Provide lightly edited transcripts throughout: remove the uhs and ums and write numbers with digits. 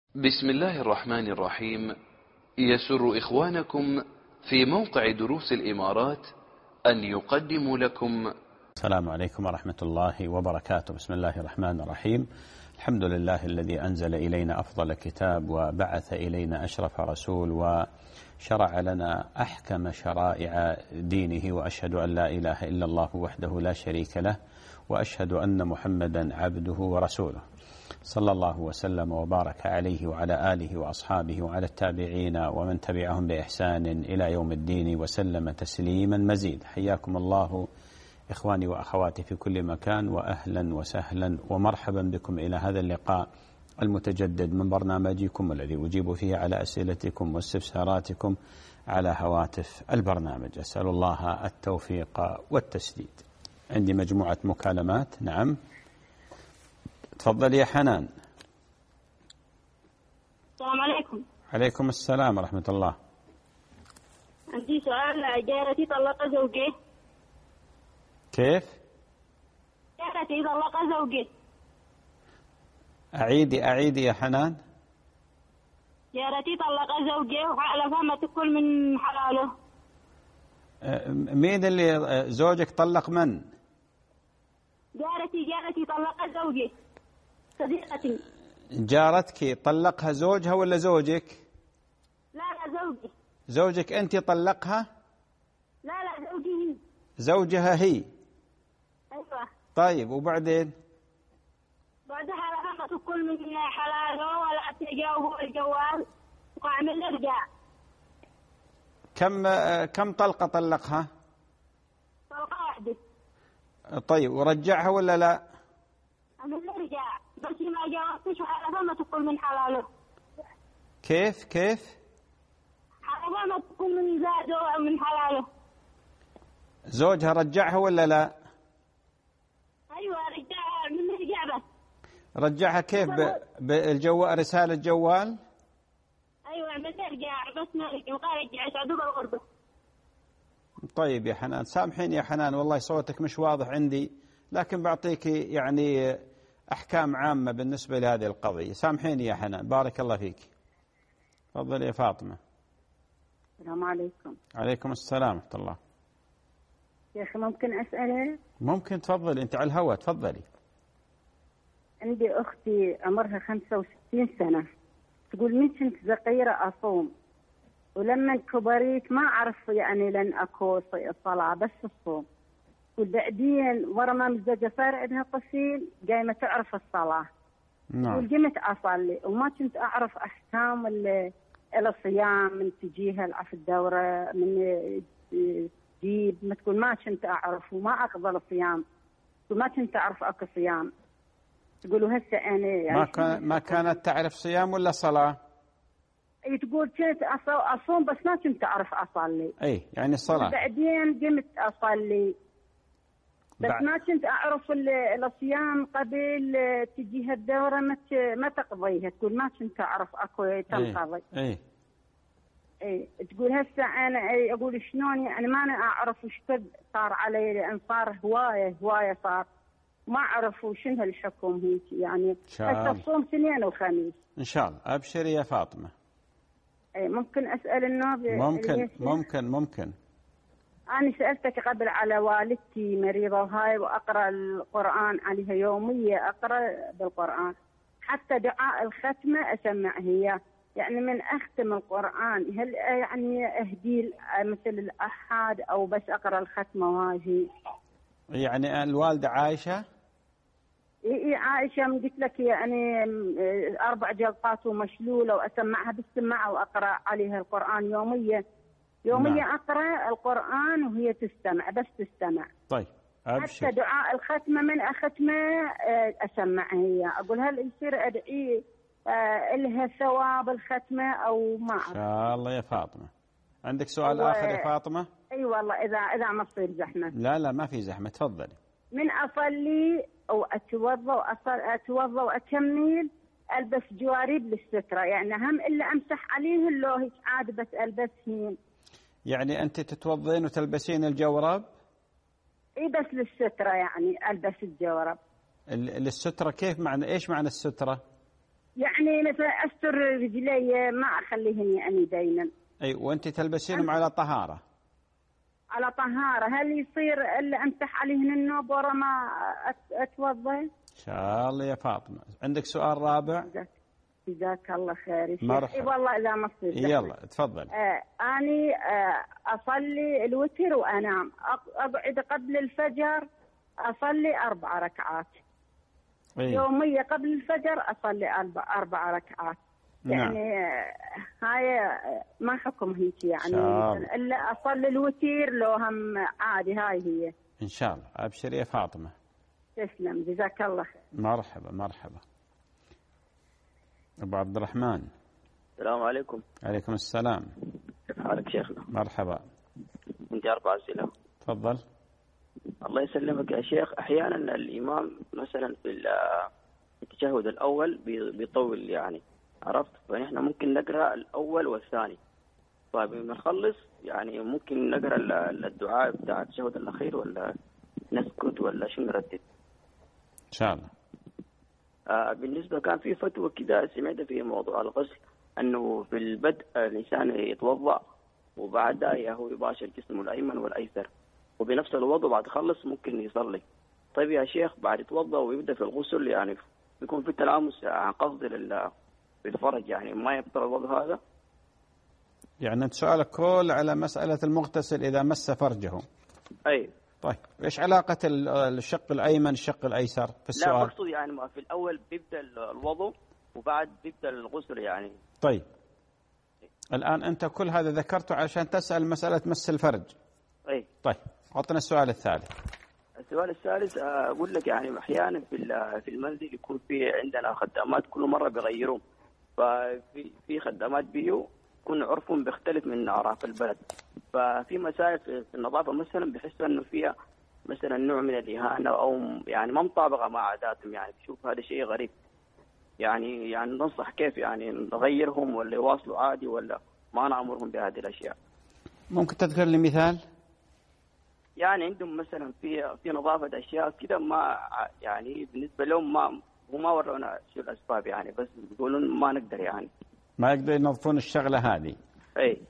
بسم الله الرحمن الرحيم. يسر إخوانكم في موقع دروس الإمارات أن يقدموا لكم. السلام عليكم ورحمة الله وبركاته. بسم الله الرحمن الرحيم. الحمد لله الذي أنزل إلينا أفضل كتاب وبعث إلينا أشرف رسول وشرع لنا أحكم شرائع دينه، وأشهد أن لا إله إلا الله وحده لا شريك له، وأشهد أن محمدا عبده ورسوله، صلى الله وسلم وبارك عليه وعلى آله وأصحابه وعلى التابعين ومن تبعهم بإحسان إلى يوم الدين وسلم تسليما مزيد. حياكم الله إخواني وأخواتي في كل مكان، وأهلا وسهلا ومرحبا بكم إلى هذا اللقاء المتجدد من برنامجكم الذي أجيب فيه على أسئلتكم واستفساراتكم على هواتف البرنامج. أسأل الله التوفيق والتسديد. عندي مجموعة مكالمات. نعم، تفضل يا حنان. السلام عليكم. عليكم السلام ورحمة الله. عندي سؤال. جارتي طلق زوجي. كيف؟ جارتي طلق زوجي. أعيدي يا حنان. جارتي طلق زوجي وحلفها ما تأكل من حلاله. مين اللي زوجك طلق؟ من؟ جارتي طلق زوجي، صديقتي. جارتك طلقها زوجها ولا زوجك؟ لا زوجي. زوجك أنت طلقها؟ لا زوجي هي. زوجها هي. أيوة. طيب وبعدين؟ بعدها حلفها ما تأكل من حلاله ولا تجاوبه الجوال وأعمل إرجاع. كم طلقة طلقها؟ طلقة واحدة. طيب ورجعها ولا لا؟ أعمل إرجاع بس ما جاوبتش وحلفها ما تأكل من حلاله. كيف؟ حلفها ما تأكل من زاده من حلاله. زوجها رجعها ولا لا؟ أيوة رجعها من رجع بس. رجعها كيف؟ بالجوال، رسالة جوال؟ أيوة من رجع بس ما رجع وقال رجع سعدوا بالغربة. طيب يا حنان، سامحيني يا حنان، والله صوتك مش واضح عندي، لكن بعطيك يعني أحكام عامة بالنسبة لهذه القضية. سامحيني يا حنان، بارك الله فيك. تفضل يا فاطمة. السلام عليكم. عليكم السلام ورحمة الله. يا أخي ممكن أسألك؟ ممكن، تفضلي، أنت على الهواء، تفضلي. عندي أختي عمرها 65 سنة، تقول من كنت صغيرة أصوم، ولما كبرت ما أعرف يعني لن أكون الصلاة بس الصوم. تقول بعدين ورا ما مزوجة صار عندها طفل قايمة تعرف الصلاة. نعم. تقول قمت أصلي وما كنت أعرف أحكام الصيام، من تجيها في الدورة، من جيب، ما تقول ما كنت أعرف وما أقبل الصيام، وما كنت أعرف أكل صيام. تقولوا هسه أنا يعني ما كانت تعرف صيام ولا صلاة؟ أي تقول كنت أصوم بس ما كنت أعرف أصلي. أي يعني الصلاة. بعدين قمت أصلي بس ما كنت أعرف الصيام قبل تجيها الدورة ما تقضيها. تقول ما كنت أعرف أكو تنقضي. اي تقول هسه انا اقول شلون يعني ما انا اعرف وش قد صار علي، لان صار هوايه صار ما اعرف وشنو الحكم هيك يعني. هسه الصوم اثنين وخميس ان شاء الله. ابشري يا فاطمه. اي ممكن اسال النوب؟ ممكن. انا سالتك قبل على والدتي مريضه وهاي، واقرا القران عليها يوميه، اقرا بالقران حتى دعاء الختمه اسمع هي. يعني من أختم القرآن هل يعني أهدي مثل الأحد أو بس أقرأ الختمة واجي؟ يعني الوالدة عايشة؟ إيه عايشة. من قلت لك يعني 4 جلطات ومشلولة، وأسمعها بالسماعة وأقرأ عليها القرآن يومية. نعم. أقرأ القرآن وهي تستمع، بس تستمع. طيب أبشر. حتى دعاء الختمة من أختمة أسمعها هي. أقول هل يصير أدعي إلها ثواب الختمة أو ما أعرف؟ إن شاء الله يا فاطمة. عندك سؤال آخر يا فاطمة؟ أي والله إذا ما تصير زحمة. لا ما في زحمة، تفضلي. من أصلي أو أتوضأ وأكمل ألبس جوارب للسترة، يعني هم إلا أمسح عليه لو هيك عاد بس ألبسهن. يعني أنت تتوضين وتلبسين الجورب؟ إي بس للسترة، يعني ألبس الجورب. للسترة كيف؟ معنى إيش معنى السترة؟ يعني مثلا أستر رجلي ما أخليهن يعني دايما. أي وأنت تلبسينهم على طهارة؟ على طهارة. هل يصير إلا أمسح عليهن النوب ورا ما أتوضأ؟ إن شاء الله يا فاطمة. عندك سؤال رابع؟ جزاك الله خير. مرحبا. والله إذا ما صير يلا تفضل. أني أصلي الوتر وأنام، أقعد قبل الفجر أصلي 4 ركعات. يومية قبل الفجر أصلي 4 ركعات. يعني هاي ما حكم هيك يعني إلا أصلي الوتر لو هم عادي. هاي هي إن شاء الله. أبشر يا فاطمة. تسلم جزاك الله خير. مرحبا مرحبا. أبو عبد الرحمن. السلام عليكم. عليكم السلام. كيف حالك شيخنا؟ مرحبا. عندي 4 أسئلة. تفضل. الله يسلمك يا شيخ. أحيانا الإمام مثلا في التشهد الأول بيطول يعني، عرفت؟ فنحن ممكن نقرأ الأول والثاني، طيب بنخلص يعني ممكن نقرأ الدعاء بتاع التشهد الأخير ولا نسكت ولا شو نردد؟ إن شاء الله. بالنسبة كان في فتوى كده سمعت في موضوع الغسل أنه في البدء الإنسان يتوضأ وبعدها هو يباشر جسمه الأيمن والأيسر، وبنفس الوضوء بعد خلص ممكن يصلي. طيب يا شيخ بعد يتوضأ ويبدأ في الغسل يعني بيكون في تلامس عن قصد بالفرج، يعني ما يبطل الوضوء هذا؟ يعني أنت سؤالك كل على مسألة المغتسل إذا مس فرجه. أي. طيب إيش علاقة الشق الأيمن الشق الأيسر في السؤال؟ لا مقصود يعني ما في الأول بيبدأ الوضوء وبعد بيبدأ الغسل يعني. طيب الآن أنت كل هذا ذكرته عشان تسأل مسألة مس الفرج. أي. طيب عطنا السؤال الثالث. السؤال الثالث أقول لك يعني أحيانا في المنزل يكون في عندنا خدامات كل مرة بيغيرون، ففي خدامات بيو يكون عرفهم بيختلف من أعراف البلد، ففي مسائل في النظافة مثلا بحسوا إنه فيها مثلا نوع من الإهانة أو يعني ما مطابقة مع عاداتهم، يعني بشوف هذا شيء غريب. يعني ننصح كيف يعني نغيرهم ولا يواصلوا عادي ولا ما نأمرهم بهذه الأشياء؟ ممكن تذكر لي مثال؟ يعني عندهم مثلا في نظافة أشياء كده ما يعني بالنسبة لهم ما ورونا شو الأسباب يعني، بس يقولون ما نقدر يعني ما يقدر ينظفون الشغلة هذه. أي.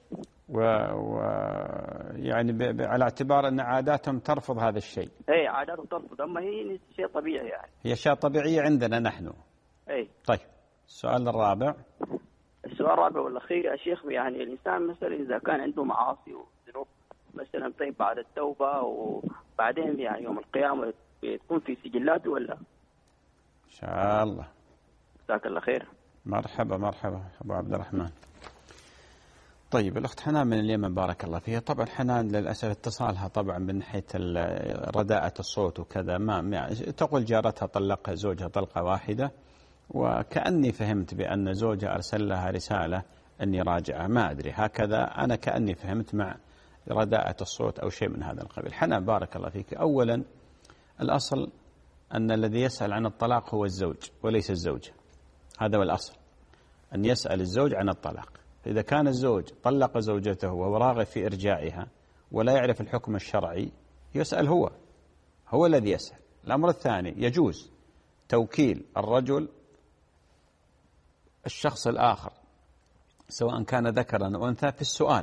يعني على اعتبار أن عاداتهم ترفض هذا الشيء. أي عاداتهم ترفض، أما هي شيء طبيعي يعني. هي أشياء طبيعية عندنا نحن. أي. طيب السؤال الرابع. السؤال الرابع والأخير يا شيخ، يعني الإنسان مثلا إذا كان عنده معاصي وذنوب مثلا، طيب بعد التوبة وبعدين يعني يوم القيامة بتكون في سجلاته ولا؟ إن شاء الله. جزاك الله خير. مرحبا مرحبا أبو عبد الرحمن. طيب الأخت حنان من اليمن بارك الله فيها. طبعا حنان للأسف اتصالها طبعا من ناحية رداءة الصوت وكذا ما تقول جارتها طلقها زوجها طلقة واحدة، وكأني فهمت بأن زوجها أرسل لها رسالة أني راجعة، ما أدري هكذا أنا كأني فهمت مع رداءة الصوت أو شيء من هذا القبيل. حنان بارك الله فيك، أولا الأصل أن الذي يسأل عن الطلاق هو الزوج وليس الزوجة، هذا هو الأصل، أن يسأل الزوج عن الطلاق. إذا كان الزوج طلق زوجته وهو راغب في إرجاعها ولا يعرف الحكم الشرعي يسأل هو الذي يسأل. الأمر الثاني يجوز توكيل الرجل الشخص الآخر سواء كان ذكرا أو أنثى في السؤال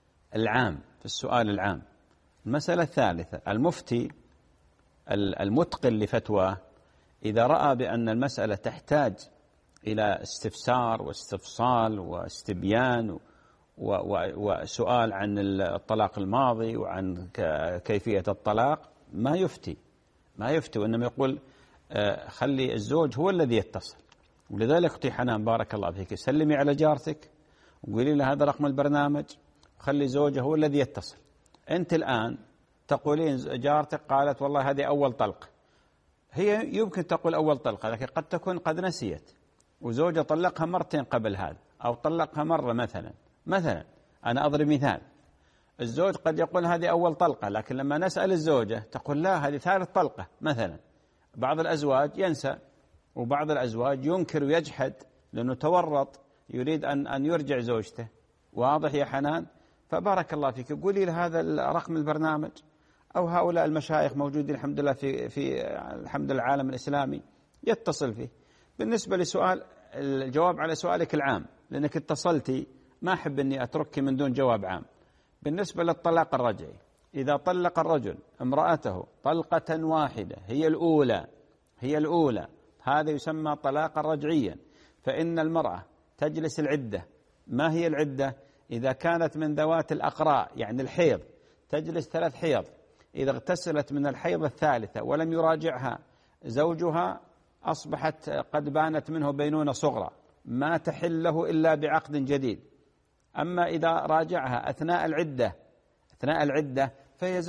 العام. المسألة الثالثة المفتي المتقن لفتواه إذا رأى بأن المسألة تحتاج إلى استفسار واستفصال واستبيان وسؤال عن الطلاق الماضي وعن كيفية الطلاق ما يفتي وإنما يقول خلي الزوج هو الذي يتصل. ولذلك أختي حنان بارك الله فيك سلمي على جارتك وقولي له هذا رقم البرنامج وخلي زوجه هو الذي يتصل. أنت الآن تقولين جارتك قالت والله هذه أول طلقة، هي يمكن تقول أول طلقة لكن قد تكون قد نسيت وزوجة طلقها مرتين قبل هذا أو طلقها مرة مثلا أنا أضرب مثال. الزوج قد يقول هذه أول طلقة لكن لما نسأل الزوجة تقول لا هذه ثالث طلقة مثلا. بعض الأزواج ينسى وبعض الأزواج ينكر ويجحد لأنه تورط يريد أن يرجع زوجته. واضح يا حنان؟ فبارك الله فيك قولي له هذا رقم البرنامج أو هؤلاء المشايخ موجودين الحمد لله في الحمد لله العالم الإسلامي يتصل فيه. بالنسبة لسؤال الجواب على سؤالك العام، لأنك اتصلتي ما أحب أني أتركك من دون جواب عام. بالنسبة للطلاق الرجعي، إذا طلق الرجل امرأته طلقة واحدة هي الأولى هذا يسمى طلاقا رجعيا، فإن المرأة تجلس العدة. ما هي العدة؟ إذا كانت من ذوات الأقراء يعني الحيض تجلس 3 حيض، إذا اغتسلت من الحيض الثالثة ولم يراجعها زوجها أصبحت قد بانت منه بينونة صغرى، ما تحل له إلا بعقد جديد. أما إذا راجعها أثناء العدة فهي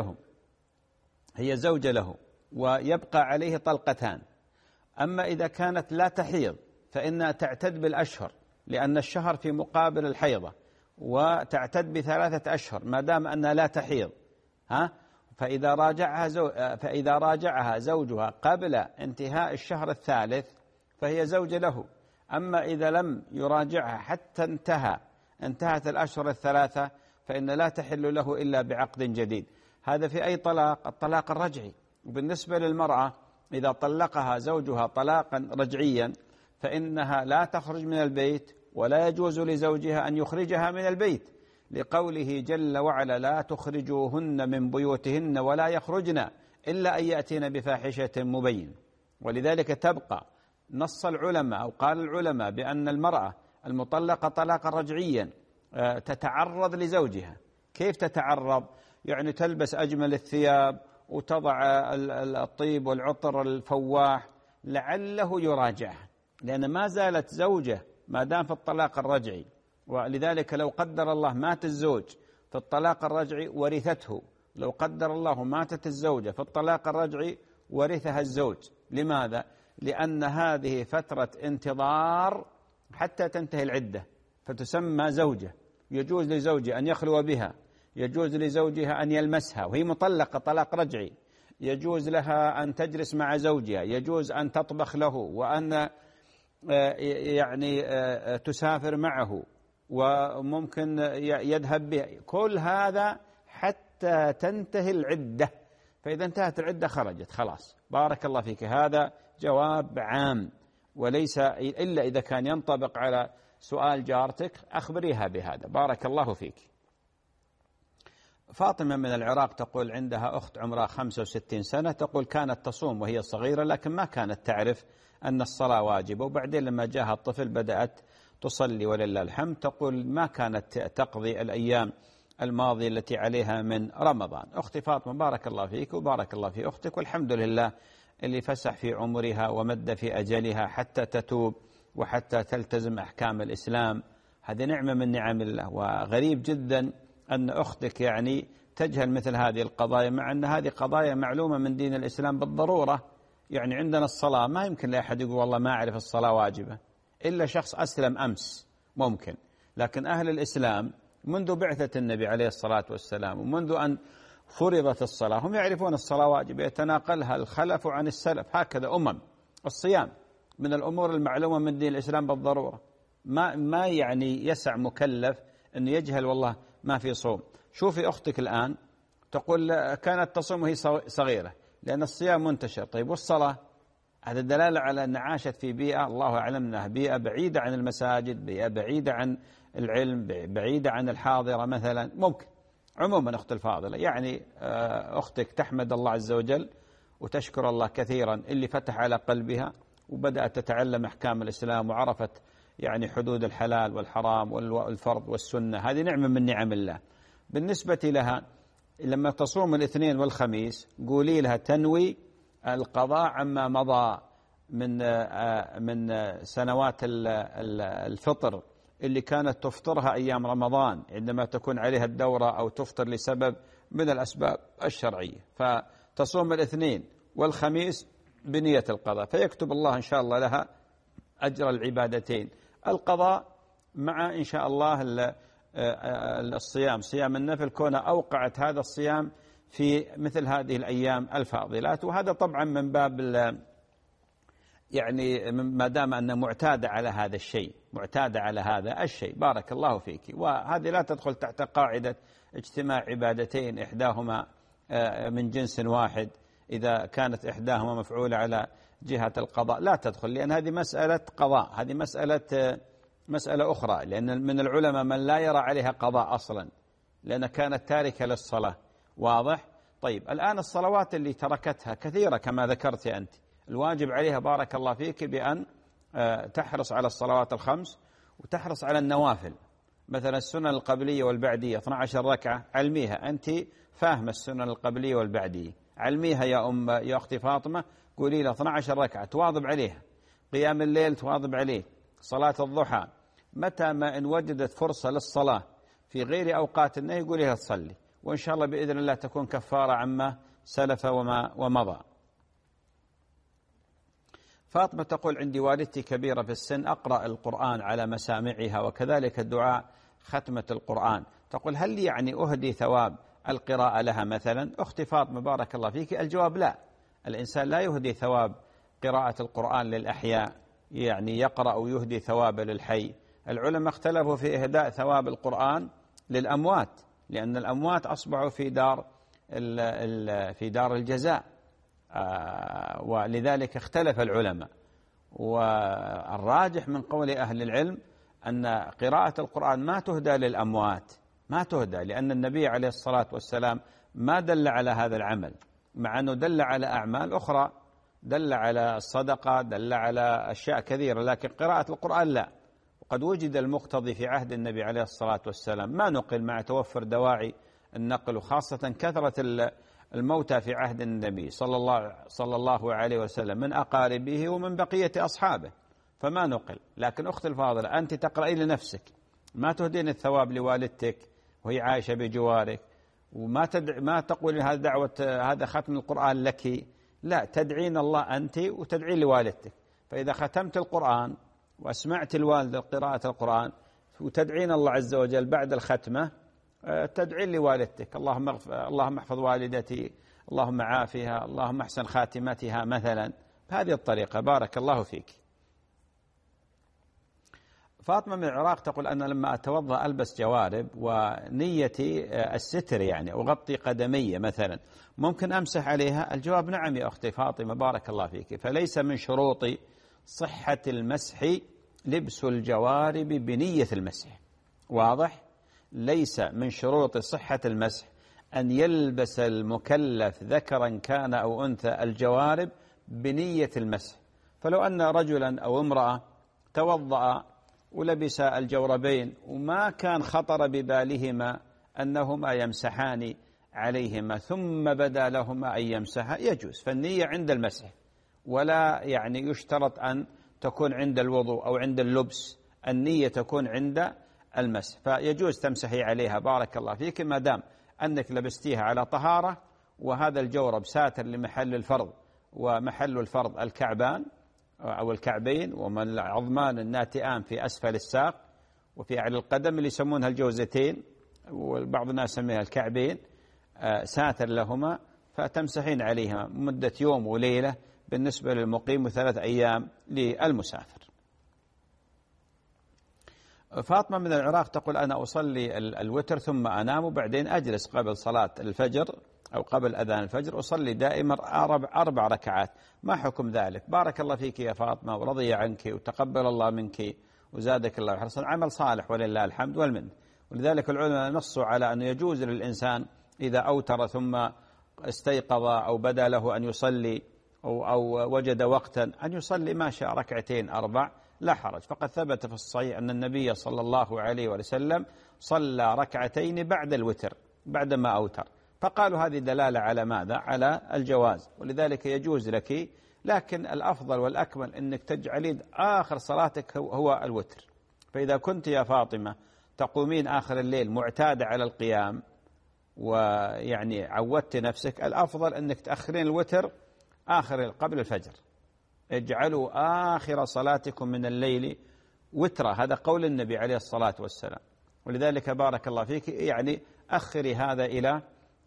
زوجة له ويبقى عليه طلقتان. أما إذا كانت لا تحيض فإنها تعتد بالأشهر، لأن الشهر في مقابل الحيضة، وتعتد ب3 أشهر ما دام أنها لا تحيض. فإذا راجعها زوجها قبل انتهاء الشهر الثالث فهي زوجة له. أما إذا لم يراجعها حتى انتهت الأشهر ال3 فإن لا تحل له إلا بعقد جديد. هذا في أي طلاق؟ الطلاق الرجعي. وبالنسبة للمرأة إذا طلقها زوجها طلاقا رجعيا فإنها لا تخرج من البيت، ولا يجوز لزوجها أن يخرجها من البيت، لقوله جل وعلا: لا تخرجوهن من بيوتهن ولا يخرجن إلا أن يأتين بفاحشة مبين. ولذلك تبقى نص العلماء أو قال العلماء بأن المرأة المطلقة طلاقا رجعيا تتعرض لزوجها. كيف تتعرض؟ يعني تلبس أجمل الثياب وتضع الطيب والعطر الفواح لعله يراجعها، لأن ما زالت زوجة ما دام في الطلاق الرجعي. ولذلك لو قدر الله مات الزوج في الطلاق الرجعي ورثته، لو قدر الله ماتت الزوجة في الطلاق الرجعي ورثها الزوج. لماذا؟ لأن هذه فترة انتظار حتى تنتهي العدة، فتسمى زوجة. يجوز لزوجها أن يخلو بها، يجوز لزوجها أن يلمسها وهي مطلقة طلاق رجعي، يجوز لها أن تجلس مع زوجها، يجوز أن تطبخ له، وأن يعني تسافر معه، وممكن يذهب به. كل هذا حتى تنتهي العدة، فإذا انتهت العدة خرجت خلاص. بارك الله فيك. هذا جواب عام، وليس إلا إذا كان ينطبق على سؤال جارتك أخبريها بهذا. بارك الله فيك. فاطمة من العراق تقول عندها أخت عمرها 65 سنة، تقول كانت تصوم وهي صغيرة لكن ما كانت تعرف أن الصلاة واجبة، وبعدين لما جاءها الطفل بدأت تصلي ولله الحمد. تقول ما كانت تقضي الأيام الماضية التي عليها من رمضان. أختي فاطمة بارك الله فيك وبارك الله في أختك، والحمد لله اللي فسح في عمرها ومد في أجلها حتى تتوب وحتى تلتزم أحكام الإسلام. هذه نعمة من نعم الله. وغريب جدا أن أختك يعني تجهل مثل هذه القضايا، مع أن هذه قضايا معلومة من دين الإسلام بالضرورة. يعني عندنا الصلاة ما يمكن لأحد يقول والله ما أعرف الصلاة واجبة إلا شخص أسلم أمس ممكن، لكن أهل الإسلام منذ بعثة النبي عليه الصلاة والسلام ومنذ أن فرضت الصلاة هم يعرفون الصلاة واجبة، يتناقلها الخلف عن السلف. هكذا الصيام من الأمور المعلومة من دين الإسلام بالضرورة. ما يعني يسع مكلف أن يجهل والله ما في صوم. شوفي أختك الآن تقول كانت تصوم وهي صغيرة لأن الصيام منتشر. طيب والصلاة؟ هذا دلالة على أن عاشت في بيئة الله أعلم أنها بيئة بعيدة عن المساجد، بيئة بعيدة عن العلم، بعيدة عن الحاضرة مثلا. ممكن عموما أخت الفاضلة يعني أختك تحمد الله عز وجل وتشكر الله كثيرا اللي فتح على قلبها وبدأت تتعلم أحكام الإسلام وعرفت يعني حدود الحلال والحرام والفرض والسنة. هذه نعمة من نعم الله. بالنسبة لها لما تصوم الاثنين والخميس قولي لها تنوي القضاء عما مضى من سنوات الفطر اللي كانت تفطرها أيام رمضان عندما تكون عليها الدورة أو تفطر لسبب من الأسباب الشرعية، فتصوم الاثنين والخميس بنية القضاء، فيكتب الله إن شاء الله لها أجر العبادتين. القضاء مع إن شاء الله الصيام، صيام النفل، كونه أوقعت هذا الصيام في مثل هذه الأيام الفاضلات. وهذا طبعا من باب يعني ما دام أنها معتادة على هذا الشيء، معتادة على هذا الشيء. بارك الله فيك. وهذه لا تدخل تحت قاعدة اجتماع عبادتين إحداهما من جنس واحد إذا كانت إحداهما مفعولة على جهة القضاء لا تدخل، لأن هذه مسألة قضاء، هذه مسألة أخرى، لأن من العلماء من لا يرى عليها قضاء أصلا لأن كانت تاركة للصلاة. واضح؟ طيب الآن الصلوات اللي تركتها كثيرة كما ذكرت أنت، الواجب عليها بارك الله فيك بأن تحرص على الصلوات الخمس وتحرص على النوافل، مثلا السنن القبلية والبعدية 12 ركعة، علميها، أنت فاهمة السنن القبلية والبعدية، علميها يا أختي فاطمة، قولي لها 12 ركعة تواظب عليها، قيام الليل تواظب عليه، صلاة الضحى، متى ما إن وجدت فرصة للصلاة في غير أوقات النهي قولي لها تصلي، وإن شاء الله بإذن الله تكون كفارة عما سلف ومضى. فاطمة تقول عندي والدتي كبيرة في السن، أقرأ القرآن على مسامعها وكذلك الدعاء ختمة القرآن، تقول هل يعني أهدي ثواب القراءة لها مثلا؟ أختي فاطمة بارك الله فيك، الجواب لا، الإنسان لا يهدي ثواب قراءة القرآن للأحياء، يعني يقرأ ويهدي ثواب للحي. العلماء اختلفوا في إهداء ثواب القرآن للأموات، لأن الأموات أصبحوا في دار الجزاء، ولذلك اختلف العلماء، والراجح من قول أهل العلم أن قراءة القرآن ما تهدى للأموات، ما تهدى، لأن النبي عليه الصلاة والسلام ما دل على هذا العمل، مع أنه دل على أعمال أخرى، دل على الصدقة، دل على أشياء كثيرة، لكن قراءة القرآن لا. وقد وجد المقتضي في عهد النبي عليه الصلاة والسلام، ما نقل مع توفر دواعي النقل، وخاصة كثرة الموتى في عهد النبي صلى الله عليه وسلم من أقاربه ومن بقية أصحابه، فما نقل. لكن أخت الفاضلة أنت تقرأي لنفسك، ما تهدين الثواب لوالدتك وهي عايشة بجوارك، ما تقول هذا دعوة هذا ختم القرآن لك، لا، تدعين الله أنت وتدعين لوالدتك. فإذا ختمت القرآن وأسمعت الوالدة قراءة القرآن وتدعين الله عز وجل بعد الختمة، تدعين لوالدتك اللهم احفظ والدتي، اللهم عافها، اللهم احسن خاتمتها مثلا، بهذه الطريقة. بارك الله فيك. فاطمة من العراق تقول أنا لما أتوضأ ألبس جوارب ونيتي الستر، يعني أغطي قدمي مثلا، ممكن أمسح عليها؟ الجواب نعم يا أختي فاطمة بارك الله فيك، فليس من شروط صحة المسح لبس الجوارب بنية المسح. واضح؟ ليس من شروط صحة المسح أن يلبس المكلف ذكرا كان أو أنثى الجوارب بنية المسح. فلو أن رجلا أو امرأة توضأ ولبس الجوربين وما كان خطر ببالهما أنهما يمسحان عليهما ثم بدا لهما أن يمسحا، يجوز، فالنية عند المسح، ولا يعني يشترط أن تكون عند الوضوء أو عند اللبس، النية تكون عند المسح، فيجوز تمسحي عليها بارك الله فيك ما دام أنك لبستيها على طهارة، وهذا الجورب ساتر لمحل الفرض، ومحل الفرض الكعبان أو الكعبين، ومن العظمان الناتئان في أسفل الساق وفي أعلى القدم اللي يسمونها الجوزتين، وبعض الناس يسميها الكعبين، ساتر لهما، فتمسحين عليها مدة يوم وليلة بالنسبة للمقيم و3 أيام للمسافر. فاطمة من العراق تقول أنا أصلي الوتر ثم أنام وبعدين أجلس قبل صلاة الفجر أو قبل أذان الفجر أصلي دائما 4 ركعات، ما حكم ذلك؟ بارك الله فيك يا فاطمة ورضي عنك وتقبل الله منك وزادك الله حرصا، عمل صالح ولله الحمد والمن. ولذلك العلماء نصوا على أنه يجوز للإنسان إذا أوتر ثم استيقظ أو بدا له أن يصلي أو وجد وقتا أن يصلي ما شاء 2 4 لا حرج. فقد ثبت في الصحيح أن النبي صلى الله عليه وسلم صلى 2 ركعتين بعد الوتر بعدما أوتر، فقالوا هذه دلالة على ماذا؟ على الجواز، ولذلك يجوز لك، لكن الأفضل والأكمل أنك تجعلين آخر صلاتك هو الوتر. فإذا كنت يا فاطمة تقومين آخر الليل معتادة على القيام ويعني عودت نفسك، الأفضل أنك تأخرين الوتر قبل الفجر، اجعلوا آخر صلاتكم من الليل وترا، هذا قول النبي عليه الصلاة والسلام. ولذلك بارك الله فيك يعني أخري هذا إلى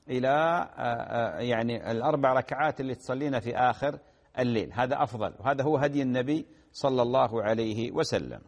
يعني 4 ركعات اللي تصلينا في آخر الليل، هذا أفضل، وهذا هو هدي النبي صلى الله عليه وسلم.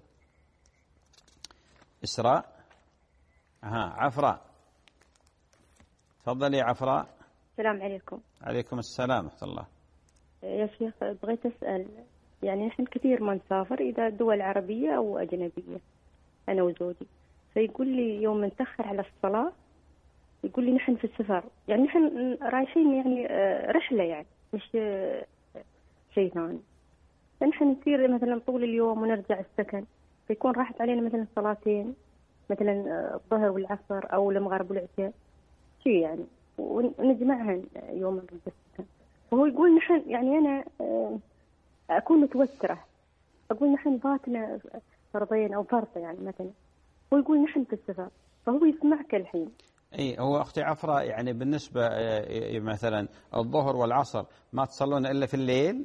إسراء عفراء، تفضلي عفراء. السلام عليكم. عليكم السلام ورحمة الله. يا شيخ بغيت أسأل، يعني نحن كثير ما نسافر إذا دول عربية أو أجنبية أنا وزوجي، فيقول لي يوم نتأخر على الصلاة يقول لي نحن في السفر، يعني نحن رايحين يعني رحلة يعني مش شيء ثاني، فنحن نسير مثلا طول اليوم ونرجع السكن، فيكون راحت علينا مثلا صلاتين، مثلا الظهر والعصر أو المغرب والعشاء شيء يعني، ونجمعهن يوم نرد السكن. وهو يقول نحن يعني أنا أكون متوترة، أقول نحن فاتنا فرضين أو فرض يعني مثلا، هو يقول نحن في السفر، فهو يسمعك الحين. اي هو اختي عفراء يعني بالنسبه مثلا الظهر والعصر ما تصلون الا في الليل؟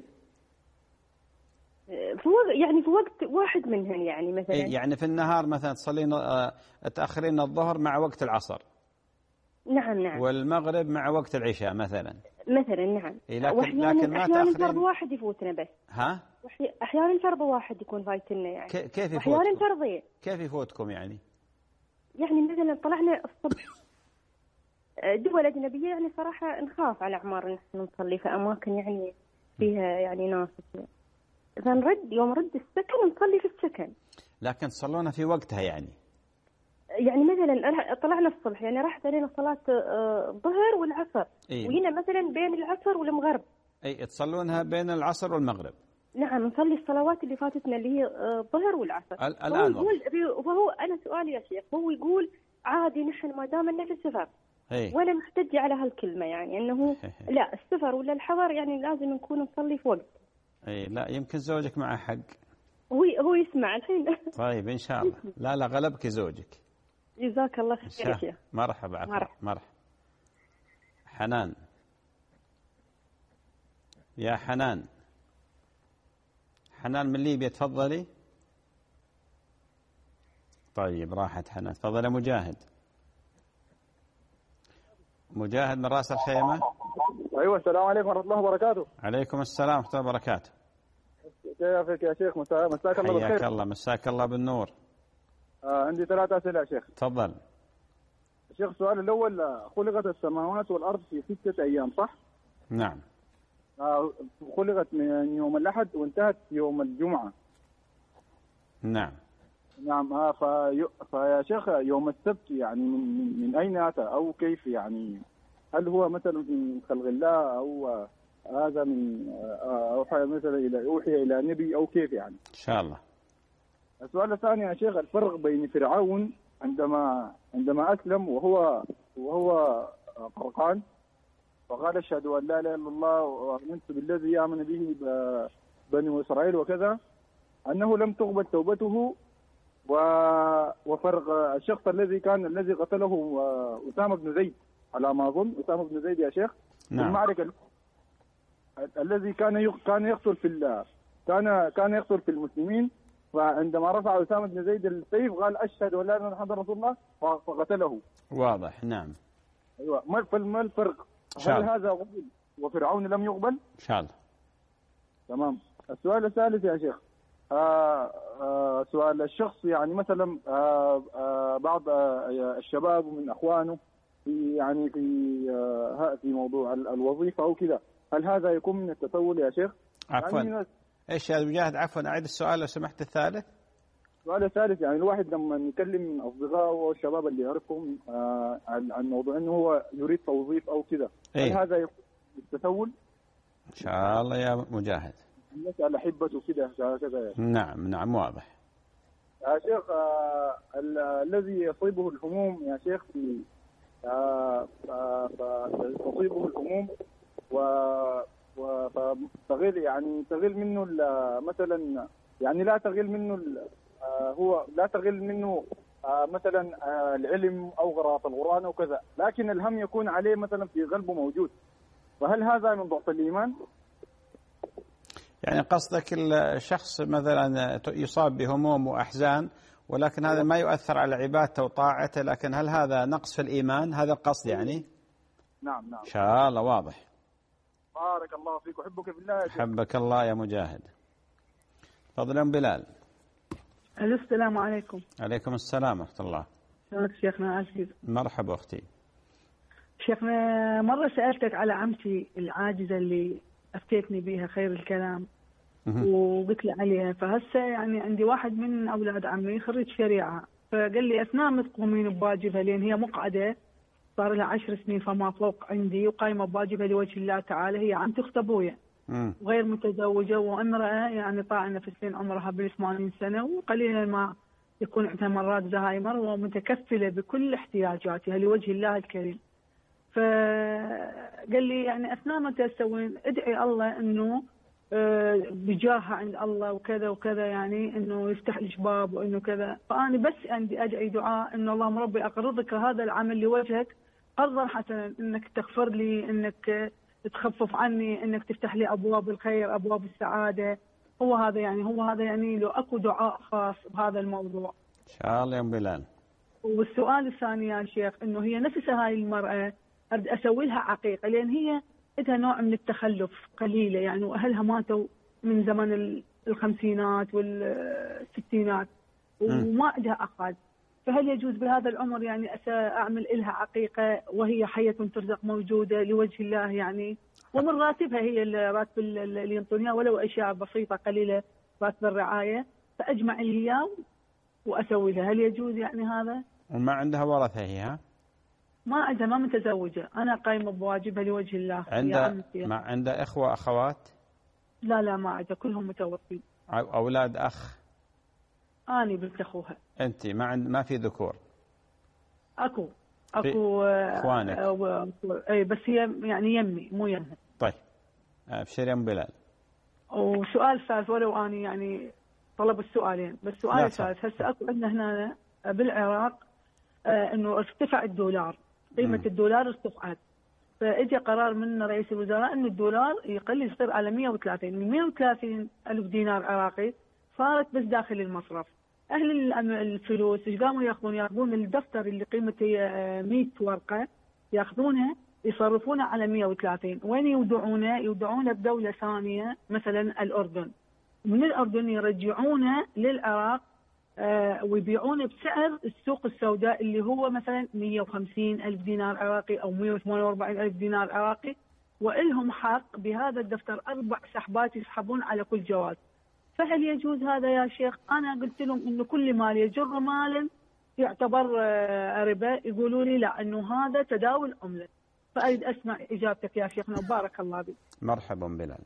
يعني في وقت واحد منهن يعني مثلا. يعني في النهار مثلا تصلين تاخرين الظهر مع وقت العصر. نعم. والمغرب مع وقت العشاء مثلا. نعم. لكن ما احيانا فرض واحد يفوتنا بس. ها؟ احيانا فرض واحد يكون فايتنا يعني. كيف يفوتكم؟ احيانا فرضين. كيف يفوتكم يعني؟ يعني مثلا طلعنا الصبح دول أجنبية، يعني صراحة نخاف على أعمار نحن نصلي في أماكن يعني فيها يعني ناس، فنرد يوم نرد السكن نصلي في السكن. لكن تصلونها في وقتها يعني مثلا طلعنا الصبح يعني راحت علينا صلاة الظهر والعصر. وهنا مثلا بين العصر والمغرب. تصلونها بين العصر والمغرب. نعم نصلي الصلوات اللي فاتتنا اللي هي الظهر والعصر. الآن وهو أنا سؤالي يا شيخ، هو يقول عادي نحن ما دام إننا في السفر. وأنا محتجة على هالكلمة يعني أنه لا السفر ولا الحضر يعني لازم نكون نصلي في وقت. لا يمكن زوجك معه حق. هو يسمع الحين. طيب إن شاء الله. لا غلبك زوجك. جزاك الله خير يا شيخ. مرحبا. حنان، يا حنان من ليبيا تفضلي. طيب راحت حنان. تفضل يا مجاهد من راس الخيمة. أيوة السلام عليكم ورحمة الله وبركاته. عليكم السلام ورحمة الله وبركاته. كيفك يا شيخ؟ مساك الله بالخير. حياك الله، مساك الله بالنور. عندي 3 أسئلة يا شيخ. تفضل. الشيخ السؤال الأول، خلقت السماوات والأرض في 6 أيام صح؟ نعم. خلقت من يوم الأحد وانتهت يوم الجمعة. نعم. فيا شيخ يوم السبت يعني من أين أتى أو كيف يعني؟ هل هو مثلا من خلق الله أو هذا من أوحى مثلا أوحي إلى نبي أو كيف يعني؟ إن شاء الله. السؤال الثاني يا شيخ، الفرق بين فرعون عندما أسلم وهو قرقان وقال أشهد أن لا إله إلا الله وآمنت بالذي آمن به بني إسرائيل وكذا، أنه لم تقبل توبته، وفرق الشخص الذي قتله أسامة بن زيد على ما أظن، أسامة بن زيد يا شيخ. نعم. المعركة الذي كان يقتل في المسلمين، فعندما رفع أسامة بن زيد السيف قال أشهد أن لا إله إلا الله محمد رسول الله فقتله. واضح. نعم. أيوة. ما الفرق؟ هل هذا قبل وفرعون لم يقبل؟ إن شاء الله. تمام. السؤال الثالث يا شيخ، سؤال الشخص يعني مثلا بعض الشباب من أخوانه في موضوع الوظيفة أو كذا، هل هذا يكون من التسول يا شيخ؟ عفوا يعني ايش يا مجاهد؟ عفوا اعيد السؤال لو سمحت. الثالث. السؤال الثالث يعني الواحد لما يكلم من اصدقائه والشباب اللي يعرفهم عن موضوع انه هو يريد توظيف او كذا، هل هذا يكون التسول؟ ان شاء الله يا مجاهد. نسأل احبته كذا كذا. نعم واضح. يا شيخ الذي يصيبه الهموم يا شيخ تصيبه الهموم تغيل منه مثلا يعني لا تغيل منه مثلا العلم او قراءة القرآن او كذا، لكن الهم يكون عليه مثلا في قلبه موجود، فهل هذا من ضعف الإيمان؟ يعني قصدك الشخص مثلا يصاب بهموم وأحزان ولكن هذا ما يؤثر على عبادته وطاعته، لكن هل هذا نقص في الإيمان؟ هذا القصد يعني؟ نعم. إن شاء الله واضح. بارك الله فيك وحبك بالله. حبك الله يا مجاهد. تفضل بلال. السلام عليكم. عليكم السلام ورحمة الله. شلونك شيخنا عزيز؟ مرحبا أختي. شيخنا مرة سألتك على عمتي العاجزة اللي أفتيتني بيها خير الكلام وقلت لي عليها. فهسه يعني عندي واحد من أولاد عمي خريج شريعة، فقال لي أثناء ما تقومين بواجبها، لأن هي مقعدة صار لها 10 سنين فما فوق عندي، وقايمة بواجبها لوجه الله تعالى. هي عم تخت أبويا غير متزوجة وامرأة يعني طاعنة في السن، عمرها بال80 سنة، وقليلا ما يكون عندها مرات زهايمر، ومتكفلة بكل احتياجاتها لوجه الله الكريم. فقال لي يعني أثناء ما تسوين ادعي الله إنه بجاهها عند الله وكذا وكذا، يعني إنه يفتح لك باب وإنه كذا. فأنا بس عندي أدعي دعاء إنه اللهم ربي أقرضك هذا العمل لوجهك قرضا حسنا، إنك تغفر لي، إنك تخفف عني، إنك تفتح لي أبواب الخير، أبواب السعادة. هو هذا يعني لو أكو دعاء خاص بهذا الموضوع إن شاء الله يا أم بلال. والسؤال الثاني يا شيخ، إنه هي نفسها هاي المرأة أريد أسوي لها عقيقة، لأن هي عندها نوع من التخلف قليلة يعني، وأهلها ماتوا من زمن الخمسينات والستينات وما عندها أخذ. فهل يجوز بهذا العمر يعني أعمل لها عقيقة وهي حية ترزق موجودة لوجه الله يعني، ومن راتبها هي الراتب اللي ينطونها ولو أشياء بسيطة قليلة راتب الرعاية، فأجمع لها إياه وأسوي لها. هل يجوز يعني هذا؟ وما عندها ورثة هي؟ ما عندها، ما متزوجة، أنا قايمة بواجبها لوجه الله. ما عندها إخوة أخوات؟ لا ما عندها، كلهم متوفين. أولاد أخ؟ أنا بنت أخوها. أنت ما في ذكور؟ أكو إخوانك؟ أي بس هي يعني يمي مو يمها. طيب أبشر يا أم بلال. وسؤال ثالث، ولو أنا يعني طلب السؤالين بس سؤال ثالث. هسه أكو عندنا هنا بالعراق إنه ارتفع الدولار، قيمة الدولار ارتفعت، فاجى قرار من رئيس الوزراء انه الدولار يقل يصير على 130. من 130 ألف دينار عراقي صارت بس داخل المصرف. أهل الفلوس ايش قاموا ياخذون الدفتر اللي قيمته 100 ورقة، ياخذونها يصرفونها على 130. وين يودعونه بدولة ثانية مثلا الأردن، من الأردن يرجعونه للعراق ويبيعونه بسعر السوق السوداء اللي هو مثلا 150 ألف دينار عراقي أو 148 ألف دينار عراقي، وإلهم حق بهذا الدفتر 4 سحبات يسحبون على كل جواز. فهل يجوز هذا يا شيخ؟ أنا قلت لهم إنه كل مال يجر مالا يعتبر ربا، يقولوا لي لا، إنه هذا تداول عملة. فأريد أسمع إجابتك يا شيخنا وبارك الله بك. مرحبا بلال.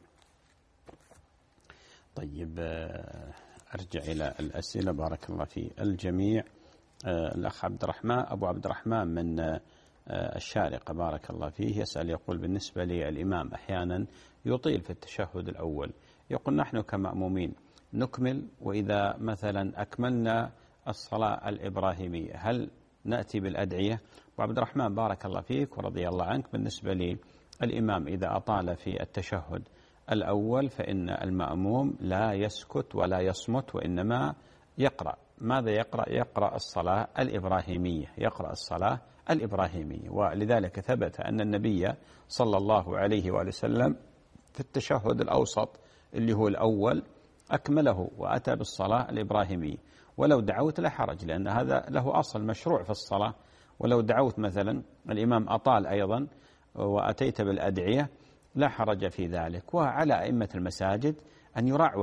طيب أرجع إلى الأسئلة بارك الله في الجميع. الأخ أبو عبد الرحمن من الشارقة بارك الله فيه يسأل، يقول بالنسبة للإمام أحيانا يطيل في التشهد الأول، يقول نحن كمأمومين نكمل، وإذا مثلا أكملنا الصلاة الإبراهيمية هل نأتي بالأدعية؟ أبو عبد الرحمن بارك الله فيك ورضي الله عنك، بالنسبة للإمام إذا أطال في التشهد الأول فإن المأموم لا يسكت ولا يصمت، وإنما يقرأ. ماذا يقرأ؟ يقرأ الصلاة الإبراهيمية، يقرأ الصلاة الإبراهيمية. ولذلك ثبت أن النبي صلى الله عليه وآله وسلم في التشهد الأوسط اللي هو الأول أكمله وأتى بالصلاة الإبراهيمية. ولو دعوت لا حرج، لأن هذا له أصل مشروع في الصلاة. ولو دعوت مثلا الإمام أطال أيضا وأتيت بالأدعية لا حرج في ذلك. وعلى أئمة المساجد أن يراعوا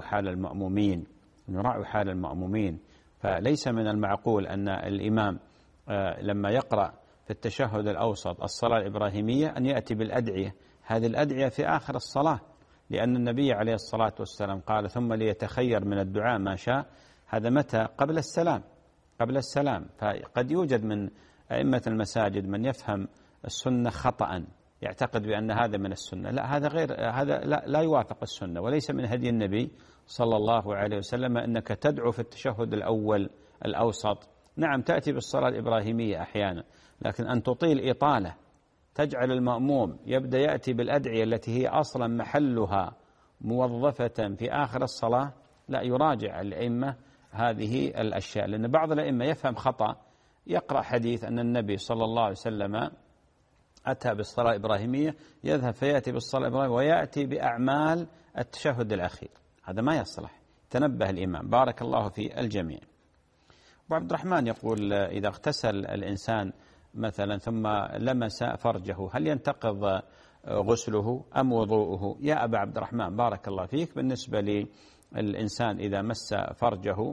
حال المأمومين، فليس من المعقول أن الإمام لما يقرأ في التشهد الأوسط الصلاة الإبراهيمية أن يأتي بالأدعية. هذه الأدعية في آخر الصلاة، لأن النبي عليه الصلاة والسلام قال ثم ليتخير من الدعاء ما شاء. هذا متى؟ قبل السلام. فقد يوجد من أئمة المساجد من يفهم السنة خطأ، يعتقد بأن هذا من السنة. لا، هذا لا يوافق السنة، وليس من هدي النبي صلى الله عليه وسلم أنك تدعو في التشهد الأول الأوسط. نعم تأتي بالصلاة الإبراهيمية أحيانا، لكن أن تطيل إطالة تجعل المأموم يبدأ يأتي بالأدعية التي هي أصلا محلها موظفة في آخر الصلاة، لا، يراجع الأئمة هذه الأشياء. لأن بعض الأئمة يفهم خطأ، يقرأ حديث أن النبي صلى الله عليه وسلم أتى بالصلاة الإبراهيمية، يذهب فيأتي بالصلاة الإبراهيمية ويأتي بأعمال التشهد الأخير. هذا ما يصلح، تنبه الإمام بارك الله في الجميع. أبو عبد الرحمن يقول إذا اغتسل الإنسان مثلا ثم لمس فرجه هل ينتقض غسله أم وضوءه؟ يا أبا عبد الرحمن بارك الله فيك، بالنسبة للإنسان إذا مس فرجه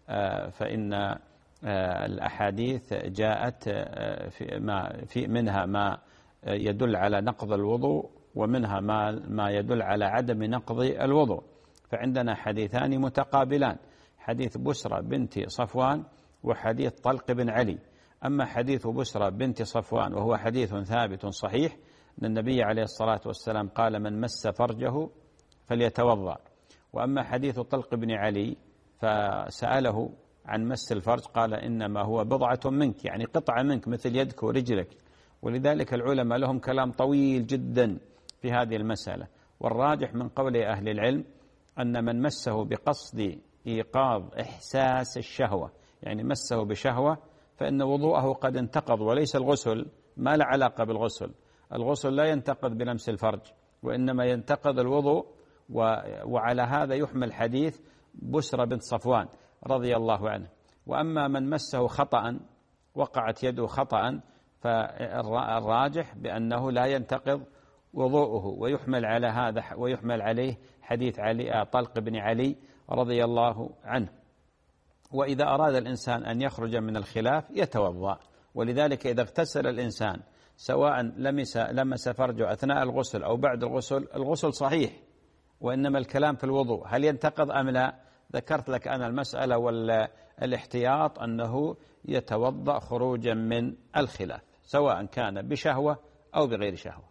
فإن الأحاديث جاءت في منها ما يدل على نقض الوضوء، ومنها ما يدل على عدم نقض الوضوء. فعندنا حديثان متقابلان، حديث بسرى بنت صفوان وحديث طلق بن علي. أما حديث بسرى بنت صفوان وهو حديث ثابت صحيح أن النبي عليه الصلاة والسلام قال: من مس فرجه فليتوضأ. وأما حديث طلق بن علي فسأله عن مس الفرج قال: إنما هو بضعة منك، يعني قطعة منك مثل يدك ورجلك. ولذلك العلماء لهم كلام طويل جدا في هذه المسألة، والراجح من قول أهل العلم أن من مسه بقصد إيقاظ إحساس الشهوة، يعني مسه بشهوة، فإن وضوءه قد انتقض، وليس الغسل، ما له علاقة بالغسل. الغسل لا ينتقض بلمس الفرج، وإنما ينتقض الوضوء. وعلى هذا يحمل حديث بسرى بنت صفوان رضي الله عنه. وأما من مسه خطأ، وقعت يده خطأ، فالراجح بأنه لا ينتقض وضوءه، ويحمل على هذا ويحمل عليه حديث طلق بن علي رضي الله عنه. وإذا أراد الإنسان أن يخرج من الخلاف يتوضأ. ولذلك إذا اغتسل الإنسان سواء لمس فرجه أثناء الغسل أو بعد الغسل، الغسل صحيح، وإنما الكلام في الوضوء هل ينتقض أم لا. ذكرت لك أنا المسألة والاحتياط أنه يتوضأ خروجا من الخلاف، سواء كان بشهوة أو بغير شهوة.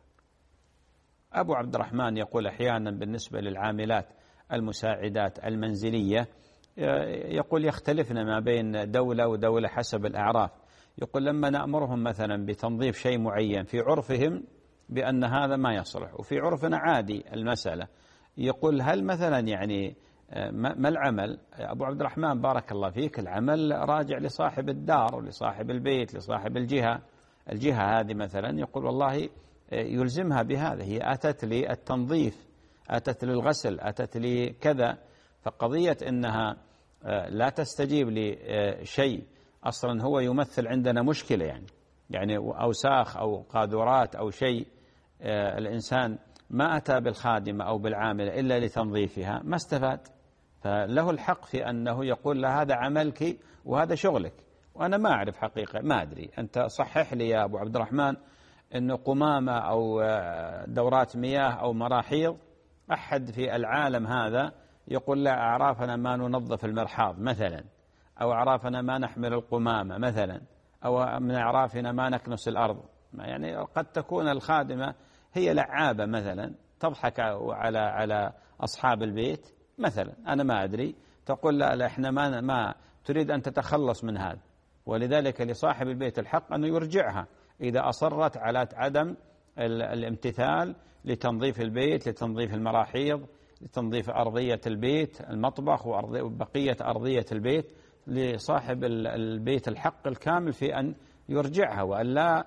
أبو عبد الرحمن يقول أحيانا بالنسبة للعاملات المساعدات المنزلية، يقول يختلفنا ما بين دولة ودولة حسب الأعراف. يقول لما نأمرهم مثلا بتنظيف شيء معين في عرفهم بأن هذا ما يصلح، وفي عرفنا عادي المسألة. يقول هل مثلا يعني ما العمل؟ أبو عبد الرحمن بارك الله فيك، العمل راجع لصاحب الدار ولصاحب البيت لصاحب الجهة هذه مثلا. يقول والله يلزمها بهذا، هي أتت للتنظيف، أتت للغسل، أتت لكذا. فقضية أنها لا تستجيب لشيء أصلا هو يمثل عندنا مشكلة، يعني أوساخ أو قاذورات أو شيء، الإنسان ما أتى بالخادمة أو بالعاملة إلا لتنظيفها، ما استفاد. فله الحق في أنه يقول له هذا عملك وهذا شغلك، وأنا ما أعرف حقيقة، ما أدري، أنت صحح لي يا أبو عبد الرحمن أنه قمامة أو دورات مياه أو مراحيض، أحد في العالم هذا يقول لا أعرافنا ما ننظف المرحاض مثلا، أو أعرافنا ما نحمل القمامة مثلا، أو من أعرافنا ما نكنس الأرض. يعني قد تكون الخادمة هي لعابة مثلا تضحك على أصحاب البيت مثلا، أنا ما أدري، تقول لا إحنا ما تريد أن تتخلص من هذا. ولذلك لصاحب البيت الحق أن يرجعها إذا أصرت على عدم الامتثال لتنظيف البيت، لتنظيف المراحيض، لتنظيف أرضية البيت، المطبخ وبقية أرضية البيت. لصاحب البيت الحق الكامل في أن يرجعها وأن لا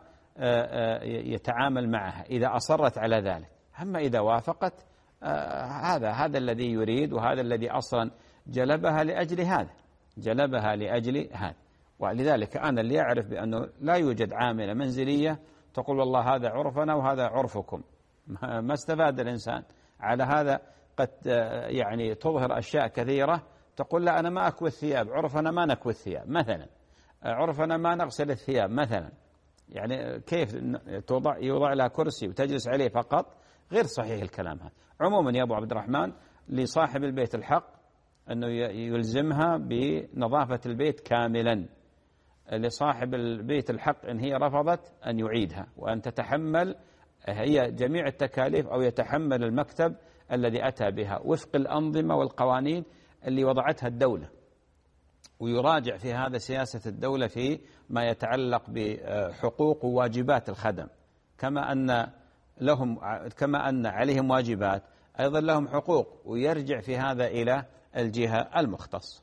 يتعامل معها إذا أصرت على ذلك. أما إذا وافقت هذا الذي يريد، وهذا الذي أصلا جلبها لأجل هذا. ولذلك أنا اللي أعرف بأنه لا يوجد عاملة منزلية تقول والله هذا عرفنا وهذا عرفكم، ما استفاد الإنسان. على هذا قد يعني تظهر أشياء كثيرة، تقول لا أنا ما أكوي الثياب، عرفنا ما نكوي الثياب مثلا، عرفنا ما نغسل الثياب مثلا. يعني كيف يوضع لها كرسي وتجلس عليه فقط؟ غير صحيح الكلام هذا. عموما يا أبو عبد الرحمن لصاحب البيت الحق أنه يلزمها بنظافة البيت كاملا. لصاحب البيت الحق إن هي رفضت أن يعيدها، وأن تتحمل هي جميع التكاليف، أو يتحمل المكتب الذي أتى بها وفق الأنظمة والقوانين اللي وضعتها الدولة. ويراجع في هذا سياسة الدولة في ما يتعلق بحقوق وواجبات الخدم، كما أن عليهم واجبات أيضا لهم حقوق، ويرجع في هذا إلى الجهة المختصة.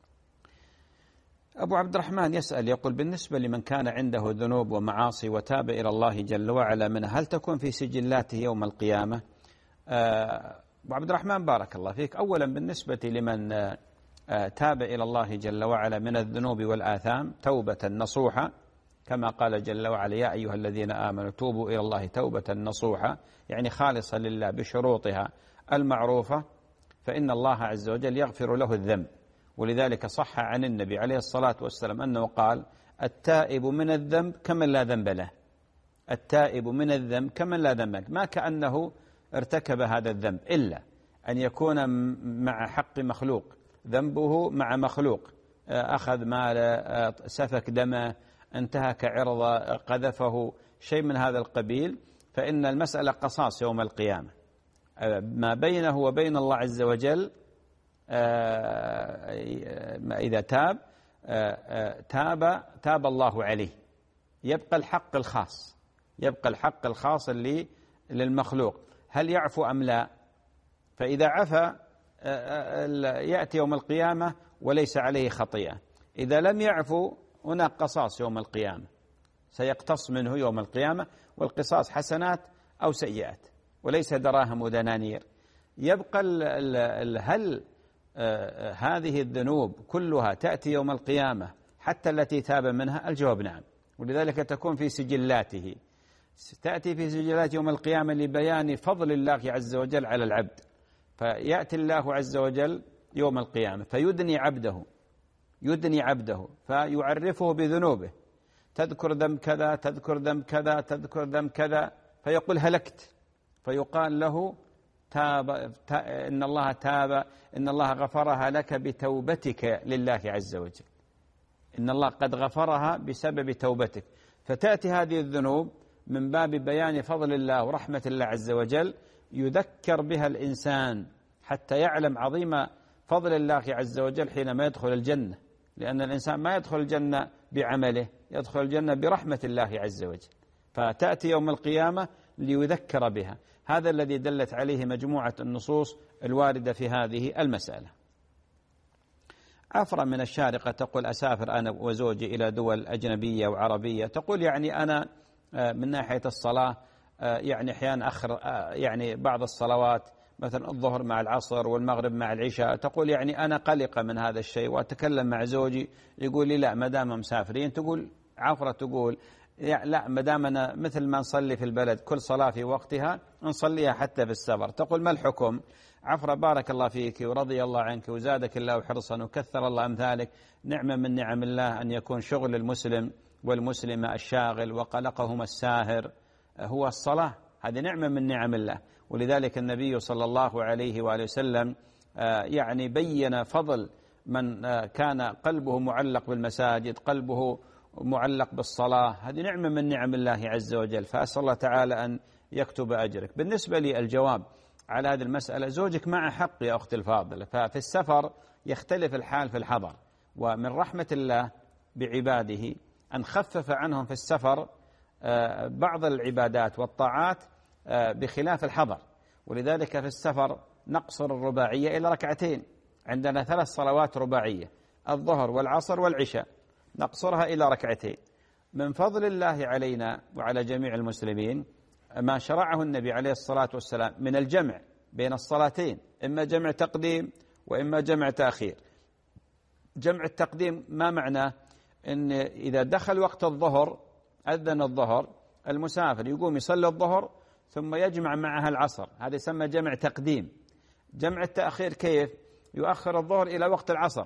أبو عبد الرحمن يسأل يقول بالنسبة لمن كان عنده ذنوب ومعاصي وتاب إلى الله جل وعلا منها، هل تكون في سجلاته يوم القيامة؟ أبو عبد الرحمن بارك الله فيك، أولا بالنسبة لمن تاب إلى الله جل وعلا من الذنوب والآثام توبة نصوحة كما قال جل وعلا: يا أيها الذين آمنوا توبوا إلى الله توبة نصوحا، يعني خالصة لله بشروطها المعروفة، فإن الله عز وجل يغفر له الذنب. ولذلك صح عن النبي عليه الصلاة والسلام أنه قال: التائب من الذنب كمن لا ذنب له. التائب من الذنب كمن لا ذنب له، ما كأنه ارتكب هذا الذنب، إلا أن يكون مع حق مخلوق، ذنبه مع مخلوق، أخذ ماله، سفك دمه، انتهك عرضه، قذفه، شيء من هذا القبيل، فإن المسألة قصاص يوم القيامة ما بينه وبين الله عز وجل. إذا تاب الله عليه، يبقى الحق الخاص، يبقى الحق الخاص اللي للمخلوق، هل يعفو أم لا؟ فإذا عفا يأتي يوم القيامة وليس عليه خطيئة. إذا لم يعفو هناك قصاص يوم القيامة، سيقتص منه يوم القيامة، والقصاص حسنات أو سيئات وليس دراهم ودنانير. يبقى هل هذه الذنوب كلها تأتي يوم القيامة حتى التي تاب منها؟ الجواب نعم، ولذلك تكون في سجلاته، تأتي في سجلات يوم القيامة لبيان فضل الله عز وجل على العبد. فيأتي الله عز وجل يوم القيامة فيدني عبده فيعرفه بذنوبه، تذكر ذنب كذا، تذكر ذنب كذا، تذكر ذنب كذا، فيقول هلكت، فيقال له إن الله تاب، إن الله غفرها لك بتوبتك لله عز وجل، إن الله قد غفرها بسبب توبتك. فتأتي هذه الذنوب من باب بيان فضل الله ورحمة الله عز وجل، يذكر بها الإنسان حتى يعلم عظيم فضل الله عز وجل حينما يدخل الجنة، لأن الإنسان ما يدخل الجنة بعمله، يدخل الجنة برحمة الله عز وجل. فتأتي يوم القيامة ليذكر بها. هذا الذي دلت عليه مجموعة النصوص الواردة في هذه المسألة. عفرة من الشارقة تقول: أسافر أنا وزوجي إلى دول أجنبية وعربية. تقول يعني أنا من ناحية الصلاة يعني أحيانا أخر يعني بعض الصلوات، مثلا الظهر مع العصر والمغرب مع العشاء. تقول يعني أنا قلقة من هذا الشيء، وأتكلم مع زوجي يقول لي لا ما دام مسافرين. تقول عفرة تقول لا ما دام أنا مثل ما نصلي في البلد كل صلاة في وقتها نصليها حتى في السفر. تقول ما الحكم؟ عفرة بارك الله فيك ورضي الله عنك وزادك الله حرصا وكثر الله أمثالك. نعمة من نعم الله أن يكون شغل المسلم والمسلمة الشاغل وقلقهما الساهر هو الصلاة، هذه نعمة من نعم الله. ولذلك النبي صلى الله عليه وآله وسلم يعني بين فضل من كان قلبه معلق بالمساجد، قلبه معلق بالصلاة، هذه نعمة من نعم الله عز وجل. فأسأل الله تعالى أن يكتب أجرك. بالنسبة لي الجواب على هذه المسألة، زوجك مع حق يا أختي الفاضلة. ففي السفر يختلف الحال في الحضر، ومن رحمة الله بعباده أن خفف عنهم في السفر بعض العبادات والطاعات بخلاف الحضر. ولذلك في السفر نقصر الرباعية إلى ركعتين. عندنا 3 صلوات رباعية، الظهر والعصر والعشاء، نقصرها إلى ركعتين. من فضل الله علينا وعلى جميع المسلمين ما شرعه النبي عليه الصلاة والسلام من الجمع بين الصلاتين، إما جمع تقديم وإما جمع تأخير. جمع التقديم ما معناه؟ إن إذا دخل وقت الظهر أذن الظهر، المسافر يقوم يصلي الظهر ثم يجمع معها العصر، هذا يسمى جمع تقديم. جمع التأخير كيف؟ يؤخر الظهر إلى وقت العصر،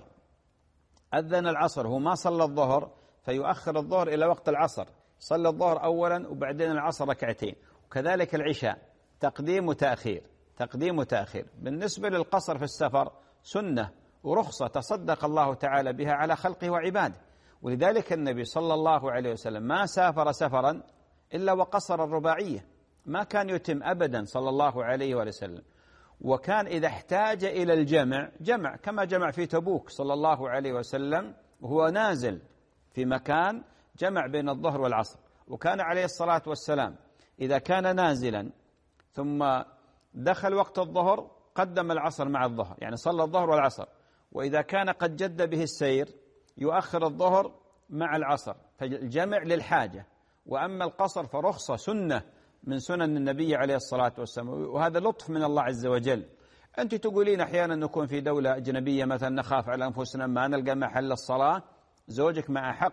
أذن العصر هو ما صلى الظهر فيؤخر الظهر إلى وقت العصر، صلى الظهر أولا وبعدين العصر ركعتين. وكذلك العشاء تقديم وتأخير، تقديم وتأخير. بالنسبة للقصر في السفر سنة ورخصة تصدق الله تعالى بها على خلقه وعباده. ولذلك النبي صلى الله عليه وسلم ما سافر سفرا إلا وقصر الرباعية، ما كان يتم أبدا صلى الله عليه وسلم. وكان إذا احتاج إلى الجمع جمع، كما جمع في تبوك صلى الله عليه وسلم وهو نازل في مكان، جمع بين الظهر والعصر. وكان عليه الصلاة والسلام إذا كان نازلا ثم دخل وقت الظهر قدم العصر مع الظهر، يعني صلى الظهر والعصر. وإذا كان قد جد به السير يؤخر الظهر مع العصر، فالجمع للحاجة. وأما القصر فرخصة سنة من سنن النبي عليه الصلاة والسلام، وهذا لطف من الله عز وجل. أنت تقولين أحيانا نكون في دولة أجنبية مثلا نخاف على أنفسنا ما نلقى محل الصلاة، زوجك مع حق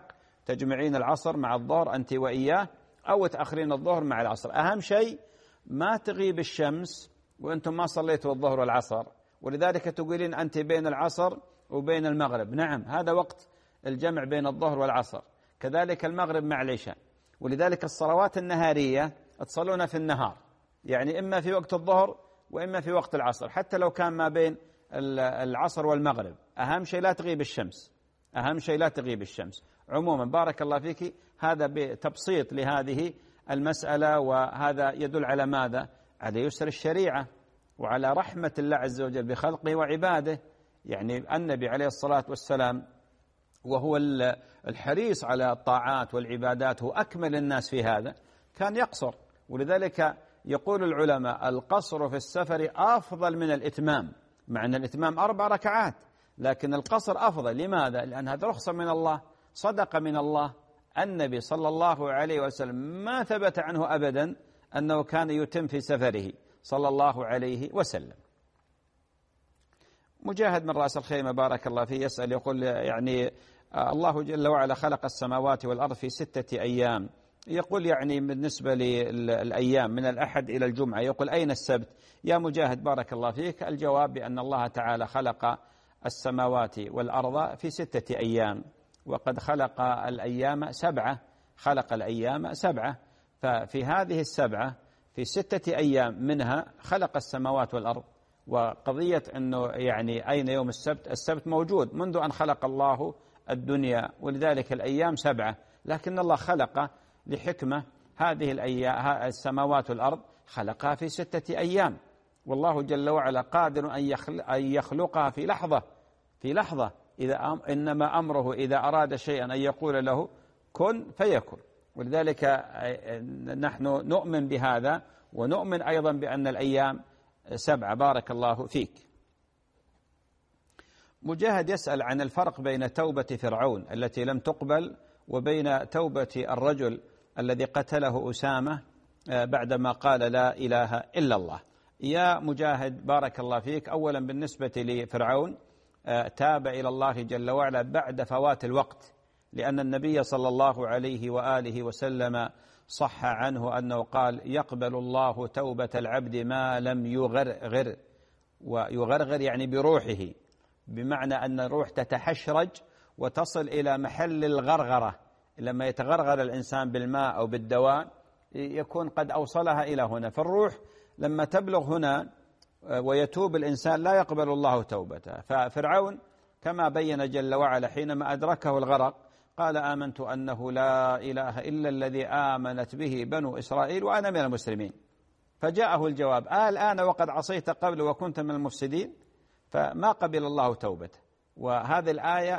تجمعين العصر مع الظهر أنت وإياه، أو تأخرين الظهر مع العصر. أهم شيء ما تغيب الشمس وأنتم ما صليتوا الظهر والعصر، ولذلك تقولين أنت بين العصر وبين المغرب. نعم، هذا وقت الجمع بين الظهر والعصر، كذلك المغرب مع العشاء. ولذلك الصلوات النهارية تصلون في النهار، يعني إما في وقت الظهر وإما في وقت العصر، حتى لو كان ما بين العصر والمغرب. أهم شيء لا تغيب الشمس، أهم شيء لا تغيب الشمس. عموما بارك الله فيك، هذا بتبسيط لهذه المسألة، وهذا يدل على ماذا؟ على يسر الشريعة وعلى رحمة الله عز وجل بخلقه وعباده. يعني النبي عليه الصلاة والسلام وهو الحريص على الطاعات والعبادات، هو أكمل الناس في هذا، كان يقصر. ولذلك يقول العلماء القصر في السفر أفضل من الإتمام، مع أن الإتمام 4 ركعات، لكن القصر أفضل. لماذا؟ لأن هذا رخصة من الله، صدقة من الله. النبي صلى الله عليه وسلم ما ثبت عنه أبدا أنه كان يتم في سفره صلى الله عليه وسلم. مجاهد من رأس الخيمة بارك الله فيه يسأل، يقول يعني الله جل وعلا خلق السماوات والأرض في 6 أيام، يقول يعني بالنسبة للأيام من الأحد إلى الجمعة، يقول أين السبت؟ يا مجاهد بارك الله فيك، الجواب بأن الله تعالى خلق السماوات والأرض في 6 أيام، وقد خلق الأيام 7، خلق الأيام 7. ففي هذه 7 في 6 أيام منها خلق السماوات والأرض. وقضية أنه يعني أين يوم السبت؟ السبت موجود منذ أن خلق الله الدنيا، ولذلك الأيام 7، لكن الله خلق لحكمة هذه الأيام، السماوات والأرض خلقها في 6 أيام، والله جل وعلا قادر أن يخلقها في لحظة، في لحظة. إنما أمره إذا أراد شيئا أن يقول له كن فيكن. ولذلك نحن نؤمن بهذا، ونؤمن أيضا بأن الأيام 7. بارك الله فيك. مجاهد يسأل عن الفرق بين توبة فرعون التي لم تقبل وبين توبة الرجل الذي قتله أسامة بعدما قال لا إله إلا الله. يا مجاهد بارك الله فيك، أولا بالنسبة لفرعون تاب إلى الله جل وعلا بعد فوات الوقت، لأن النبي صلى الله عليه وآله وسلم صح عنه أنه قال يقبل الله توبة العبد ما لم يغرغر. ويغرغر يعني بروحه، بمعنى أن الروح تتحشرج وتصل إلى محل الغرغرة. لما يتغرغر الإنسان بالماء أو بالدواء يكون قد أوصلها إلى هنا، فالروح لما تبلغ هنا ويتوب الإنسان لا يقبل الله توبته. ففرعون كما بين جل وعلا حينما أدركه الغرق قال آمنت أنه لا إله إلا الذي آمنت به بنو إسرائيل وأنا من المسلمين. فجاءه الجواب الآن وقد عصيت قبل وكنت من المفسدين، فما قبل الله توبته. وهذه الآية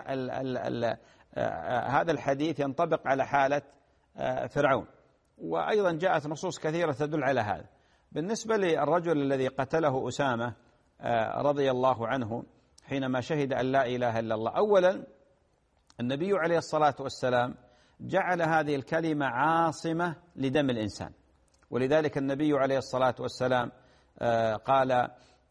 هذا الحديث ينطبق على حالة فرعون، وأيضا جاءت نصوص كثيرة تدل على هذا. بالنسبة للرجل الذي قتله أسامة رضي الله عنه حينما شهد أن لا إله إلا الله، أولا النبي عليه الصلاة والسلام جعل هذه الكلمة عاصمة لدم الإنسان، ولذلك النبي عليه الصلاة والسلام قال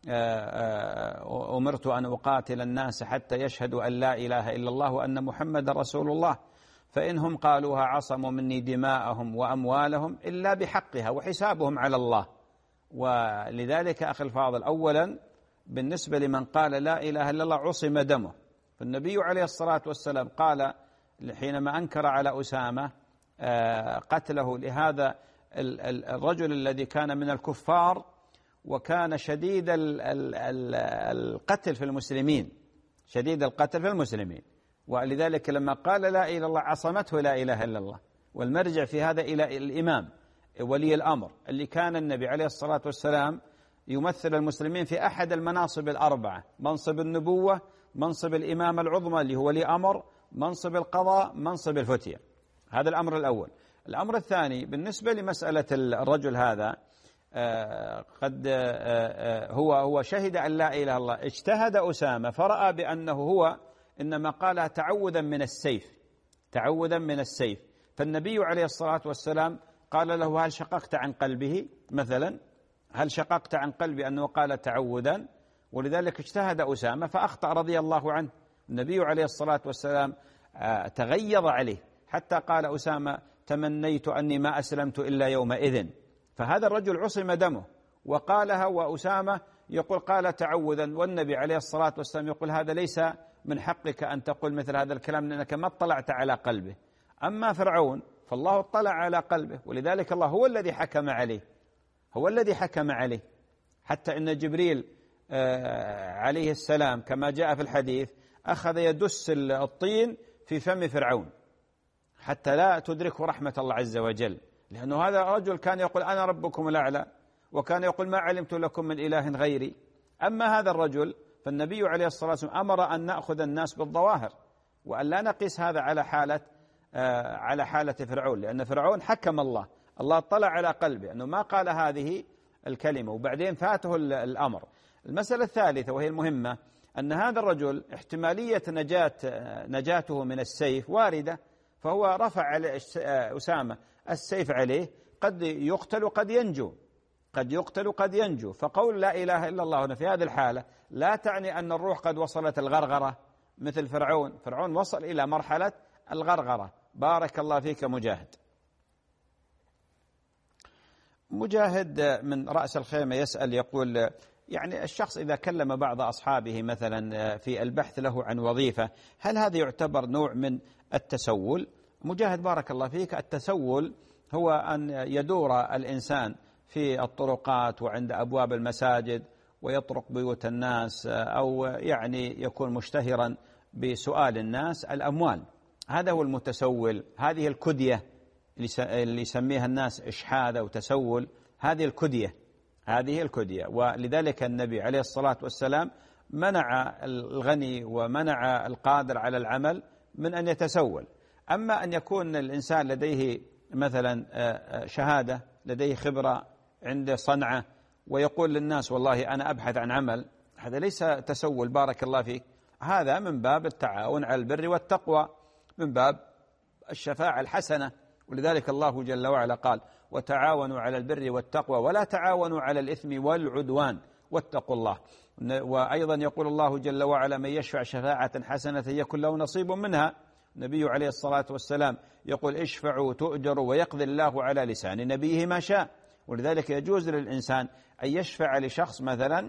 أمرت أن أقاتل الناس حتى يشهدوا أن لا إله إلا الله وأن محمد رسول الله، فإنهم قالوها عصموا مني دماءهم وأموالهم إلا بحقها وحسابهم على الله. ولذلك أخي الفاضل، أولا بالنسبة لمن قال لا إله إلا الله عصم دمه، فالنبي عليه الصلاة والسلام قال حينما أنكر على أسامة قتله لهذا الرجل الذي كان من الكفار وكان شديد القتل في المسلمين، شديد القتل في المسلمين، ولذلك لما قال لا إله إلا الله عصمته لا إله إلا الله. والمرجع في هذا إلى الإمام ولي الأمر اللي كان النبي عليه الصلاة والسلام يمثل المسلمين في أحد المناصب 4، منصب النبوة، منصب الإمامة العظمى اللي هو ولي أمر، منصب القضاء، منصب الفتية. هذا الأمر الأول. الأمر الثاني بالنسبة لمسألة الرجل هذا، قد هو شهد أن لا إله إلا الله، اجتهد أسامة فرأى بأنه هو إنما قال تعوذا من السيف، تعوذا من السيف، فالنبي عليه الصلاة والسلام قال له هل شققت عن قلبه مثلا، هل شققت عن قلبي أنه قال تعوذا؟ ولذلك اجتهد أسامة فأخطأ رضي الله عنه. النبي عليه الصلاة والسلام تغيظ عليه حتى قال أسامة تمنيت أني ما أسلمت إلا يومئذ. فهذا الرجل عصم دمه وقالها، وأسامة يقول قال تعوذا، والنبي عليه الصلاة والسلام يقول هذا ليس من حقك أن تقول مثل هذا الكلام لأنك ما اطلعت على قلبه. أما فرعون فالله اطلع على قلبه، ولذلك الله هو الذي حكم عليه، هو الذي حكم عليه، حتى إن جبريل عليه السلام كما جاء في الحديث أخذ يدس الطين في فم فرعون حتى لا تدركه رحمة الله عز وجل، لأنه هذا الرجل كان يقول أنا ربكم الأعلى، وكان يقول ما علمت لكم من إله غيري. أما هذا الرجل فالنبي عليه الصلاة والسلام أمر أن نأخذ الناس بالظواهر، وأن لا نقيس هذا على حالة فرعون، لأن فرعون حكم الله اطلع على قلبه أنه ما قال هذه الكلمة، وبعدين فاته الأمر. المسألة الثالثة وهي المهمة أن هذا الرجل احتمالية نجاته من السيف واردة، فهو رفع على أسامة السيف عليه، قد يقتل قد ينجو، قد يقتل قد ينجو. فقول لا إله إلا الله هنا في هذه الحالة لا تعني أن الروح قد وصلت الغرغرة مثل فرعون وصل إلى مرحلة الغرغرة. بارك الله فيك مجاهد من رأس الخيمة يسأل يقول يعني الشخص إذا كلم بعض أصحابه مثلا في البحث له عن وظيفة، هل هذا يعتبر نوع من التسول؟ مجاهد بارك الله فيك، التسول هو أن يدور الإنسان في الطرقات وعند أبواب المساجد ويطرق بيوت الناس، أو يعني يكون مشتهرا بسؤال الناس الأموال، هذا هو المتسول. هذه الكدية اللي يسميها الناس إشحاذ أو تسول، هذه الكدية. ولذلك النبي عليه الصلاة والسلام منع الغني ومنع القادر على العمل من أن يتسول. أما أن يكون الإنسان لديه مثلا شهادة، لديه خبرة، عنده صنعة، ويقول للناس والله أنا أبحث عن عمل، هذا ليس تسول بارك الله فيك، هذا من باب التعاون على البر والتقوى، من باب الشفاعة الحسنة. ولذلك الله جل وعلا قال وتعاونوا على البر والتقوى ولا تعاونوا على الإثم والعدوان واتقوا الله. وأيضا يقول الله جل وعلا من يشفع شفاعة حسنة يكن له نصيب منها. النبي عليه الصلاة والسلام يقول اشفعوا تؤجروا ويقضي الله على لسان نبيه ما شاء. ولذلك يجوز للإنسان أن يشفع لشخص مثلا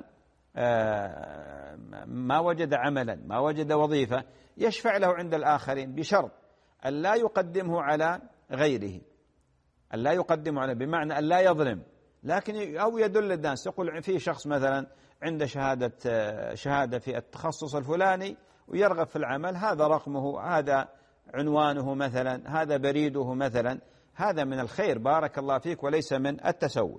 ما وجد عملا، ما وجد وظيفة، يشفع له عند الآخرين بشرط أن لا يقدمه على غيره، أن لا يقدمه على، بمعنى أن لا يظلم، لكن أو يدل الناس يقول في شخص مثلا عنده شهادة في التخصص الفلاني ويرغب في العمل، هذا رقمه، هذا عنوانه مثلا، هذا بريده مثلا، هذا من الخير بارك الله فيك وليس من التسول.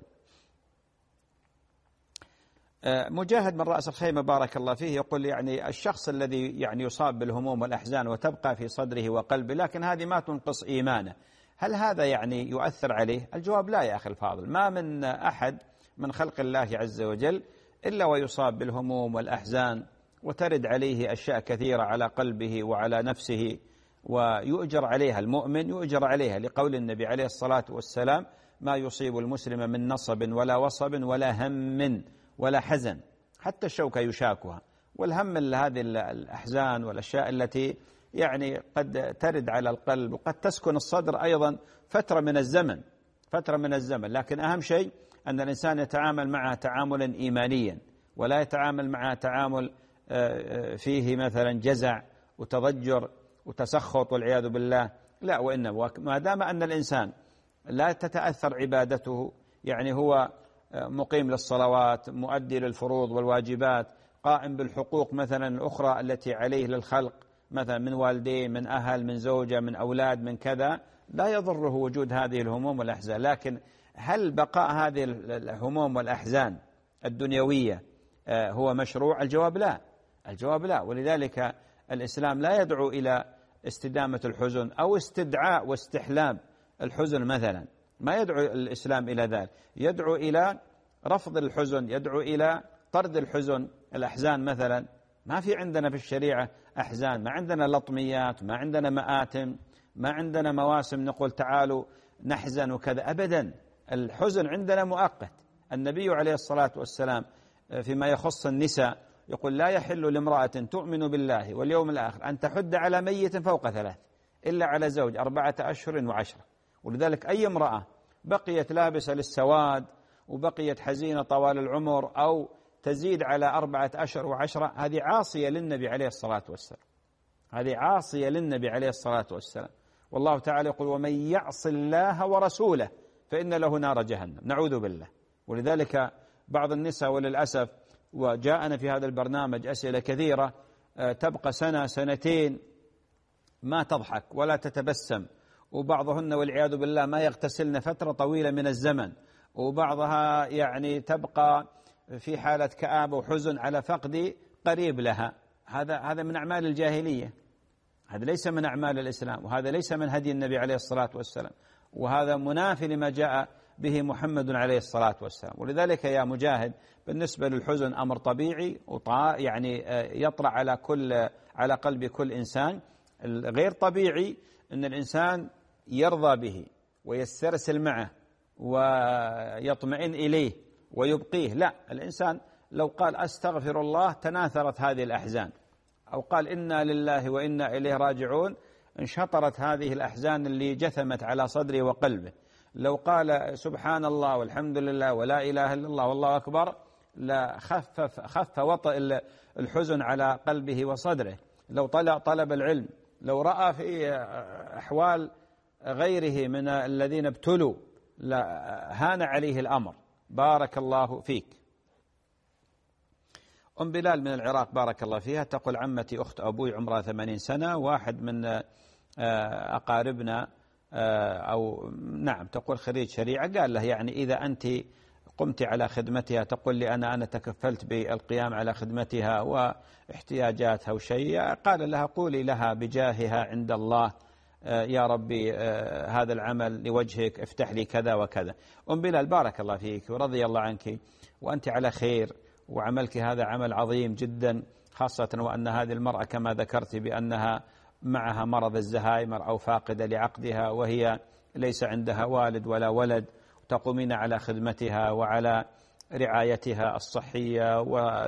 مجاهد من رأس الخيمة بارك الله فيه يقول يعني الشخص الذي يعني يصاب بالهموم والأحزان وتبقى في صدره وقلبه لكن هذه ما تنقص إيمانه، هل هذا يعني يؤثر عليه؟ الجواب لا يا أخي الفاضل، ما من أحد من خلق الله عز وجل إلا ويصاب بالهموم والأحزان وترد عليه أشياء كثيرة على قلبه وعلى نفسه، ويؤجر عليها المؤمن، يؤجر عليها لقول النبي عليه الصلاة والسلام ما يصيب المسلم من نصب ولا وصب ولا هم ولا حزن، حتى الشوكة يشاكها. والهم هذه الأحزان والأشياء التي يعني قد ترد على القلب وقد تسكن الصدر أيضا فترة من الزمن، لكن أهم شيء أن الإنسان يتعامل معها تعاملا إيمانيا، ولا يتعامل معها تعامل فيه مثلا جزع وتضجر وتسخط والعياذ بالله، لا، وإنما ما دام أن الإنسان لا تتأثر عبادته، يعني هو مقيم للصلوات، مؤدي للفروض والواجبات، قائم بالحقوق مثلا الأخرى التي عليه للخلق مثلا من والديه، من أهل، من زوجة، من أولاد، من كذا، لا يضره وجود هذه الهموم والأحزان. لكن هل بقاء هذه الهموم والأحزان الدنيوية هو مشروع؟ الجواب لا. ولذلك الإسلام لا يدعو إلى استدامة الحزن أو استدعاء واستحلام الحزن مثلا، ما يدعو الإسلام إلى ذلك، يدعو إلى رفض الحزن، يدعو إلى طرد الحزن. الأحزان مثلا ما في عندنا في الشريعة أحزان، ما عندنا لطميات، ما عندنا مآتم، ما عندنا مواسم نقول تعالوا نحزن وكذا، أبدا. الحزن عندنا مؤقت. النبي عليه الصلاة والسلام فيما يخص النساء يقول لا يحل لامرأة تؤمن بالله واليوم الآخر أن تحد على ميت فوق 3. إلا على زوج 4 أشهر و10. ولذلك أي امرأة بقيت لابسة للسواد وبقيت حزينة طوال العمر أو تزيد على 4 أشهر و10، هذه عاصية للنبي عليه الصلاة والسلام، هذه عاصية للنبي عليه الصلاة والسلام. والله تعالى يقول: ومن يعص الله ورسوله فإن له نار جهنم، نعوذ بالله. ولذلك بعض النساء وللأسف، وجاءنا في هذا البرنامج أسئلة كثيرة، تبقى سنة سنتين ما تضحك ولا تتبسم، وبعضهن والعياذ بالله ما يغتسلن فترة طويلة من الزمن، وبعضها يعني تبقى في حالة كآبة وحزن على فقد قريب لها. هذا من أعمال الجاهلية، هذا ليس من أعمال الإسلام، وهذا ليس من هدي النبي عليه الصلاة والسلام، وهذا منافي لما جاء به محمد عليه الصلاة والسلام. ولذلك يا مجاهد، بالنسبة للحزن أمر طبيعي يعني يطرأ على قلب كل إنسان. غير طبيعي أن الإنسان يرضى به ويسترسل معه ويطمئن إليه ويبقيه. لا، الإنسان لو قال أستغفر الله تناثرت هذه الأحزان، أو قال إنا لله وإنا إليه راجعون انشطرت هذه الأحزان اللي جثمت على صدره وقلبه. لو قال سبحان الله والحمد لله ولا إله إلا الله والله أكبر لا خف وطئ الحزن على قلبه وصدره. لو طلب العلم، لو رأى في أحوال غيره من الذين ابتلوا لا هان عليه الأمر. بارك الله فيك. أم بلال من العراق بارك الله فيها تقول: عمتي أخت أبوي عمرها 80 سنة، واحد من أقاربنا أو نعم تقول خريج شريعة، قال له يعني إذا أنت قمت على خدمتها، تقول لي أنا تكفلت بالقيام على خدمتها واحتياجاتها وشيء، قال لها: قولي لها بجاهها عند الله يا ربي هذا العمل لوجهك، افتح لي كذا وكذا. أم بلال بارك الله فيك ورضي الله عنك، وأنت على خير، وعملك هذا عمل عظيم جدا، خاصة وأن هذه المرأة كما ذكرت بأنها معها مرض الزهايمر أو فاقدة لعقدها، وهي ليس عندها والد ولا ولد، تقومين على خدمتها وعلى رعايتها الصحية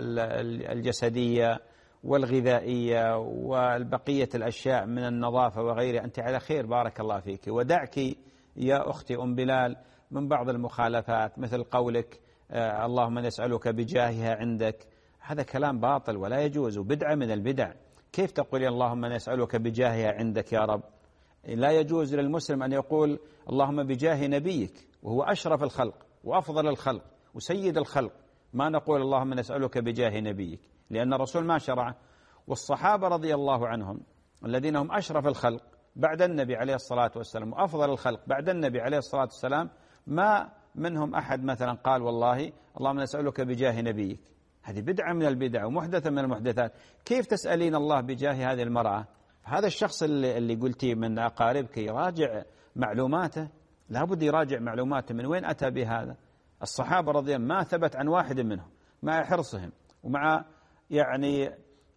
والجسدية والغذائية والبقية الأشياء من النظافة وغيرها. أنت على خير بارك الله فيك. ودعك يا أختي أم بلال من بعض المخالفات، مثل قولك اللهم نسألك بجاهها عندك، هذا كلام باطل ولا يجوز وبدعة من البدع. كيف تقولي اللهم نسألك بجاهها عندك يا رب؟ لا يجوز للمسلم أن يقول اللهم بجاه نبيك، وهو أشرف الخلق وأفضل الخلق وسيد الخلق. ما نقول اللهم نسألك بجاه نبيك، لأن الرسول ما شرعه. والصحابة رضي الله عنهم الذين هم أشرف الخلق بعد النبي عليه الصلاة والسلام وأفضل الخلق بعد النبي عليه الصلاة والسلام، ما منهم أحد مثلا قال والله اللهم نسألك بجاه نبيك. هذه بدعة من البدع ومحدثة من المحدثات. كيف تسألين الله بجاه هذه المرأة؟ هذا الشخص اللي قلتي من أقاربك يراجع معلوماته، لابد يراجع معلوماته من وين أتى بهذا. الصحابة رضي الله ما ثبت عن واحد منهم مع حرصهم ومع يعني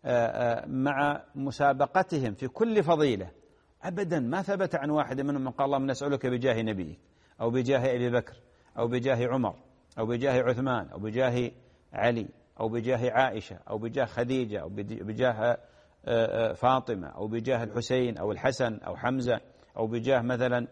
مع مسابقتهم في كل فضيلة، أبدا ما ثبت عن واحد منهم من قال اللهم نسألك بجاه نبيك أو بجاه أبي بكر أو بجاه عمر أو بجاه عثمان أو بجاه علي أو بجاه عائشة أو بجاه خديجة أو بجاه فاطمة أو بجاه الحسين أو الحسن أو حمزة أو بجاه مثلا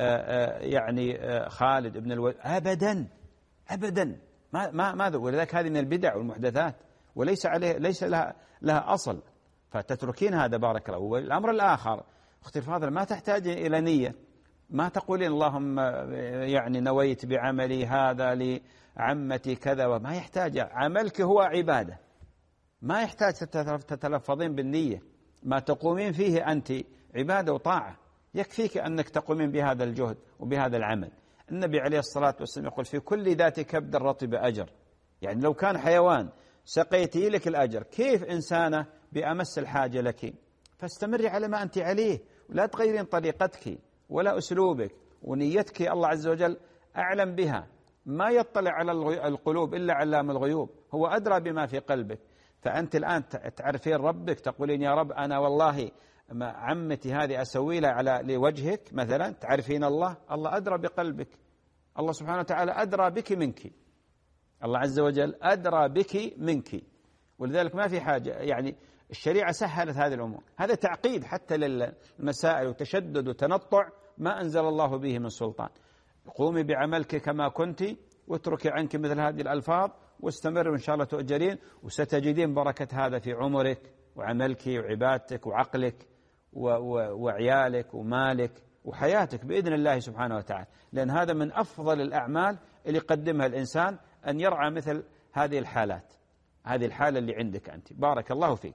يعني خالد بن الوليد. أبدا أبدا ما ولذلك هذه من البدع والمحدثات وليس عليه ليس لها أصل، فتتركين هذا بارك الله. والأمر الآخر أختي الفاضلة ما تحتاج إلى نية، ما تقولين اللهم يعني نويت بعملي هذا لعمتي كذا، وما يحتاج. عملك هو عبادة، ما يحتاج تتلفظين بالنية. ما تقومين فيه أنت عبادة وطاعة، يكفيك أنك تقومين بهذا الجهد وبهذا العمل. النبي عليه الصلاة والسلام يقول في كل ذات كبد رطب أجر، يعني لو كان حيوان سقيتي لك الأجر، كيف إنسانة بأمس الحاجة لك؟ فاستمري على ما أنت عليه، ولا تغيرين طريقتك ولا أسلوبك، ونيتك الله عز وجل أعلم بها. ما يطلع على القلوب إلا علام الغيوب، هو أدرى بما في قلبك. فأنت الآن تعرفين ربك، تقولين يا رب أنا والله عمتي هذه أسوي لها لوجهك مثلا، تعرفين الله أدرى بقلبك، الله سبحانه وتعالى أدرى بك منك، الله عز وجل أدرى بك منك. ولذلك ما في حاجة يعني الشريعة سهلت هذه الأمور. هذا تعقيد حتى للمسائل وتشدد وتنطع ما أنزل الله به من سلطان. قومي بعملك كما كنت واتركي عنك مثل هذه الألفاظ واستمر وإن شاء الله تؤجرين، وستجدين بركة هذا في عمرك وعملك وعبادتك وعقلك وعيالك ومالك وحياتك بإذن الله سبحانه وتعالى. لأن هذا من أفضل الأعمال اللي يقدمها الإنسان، أن يرعى مثل هذه الحالات، هذه الحالة اللي عندك أنت. بارك الله فيك.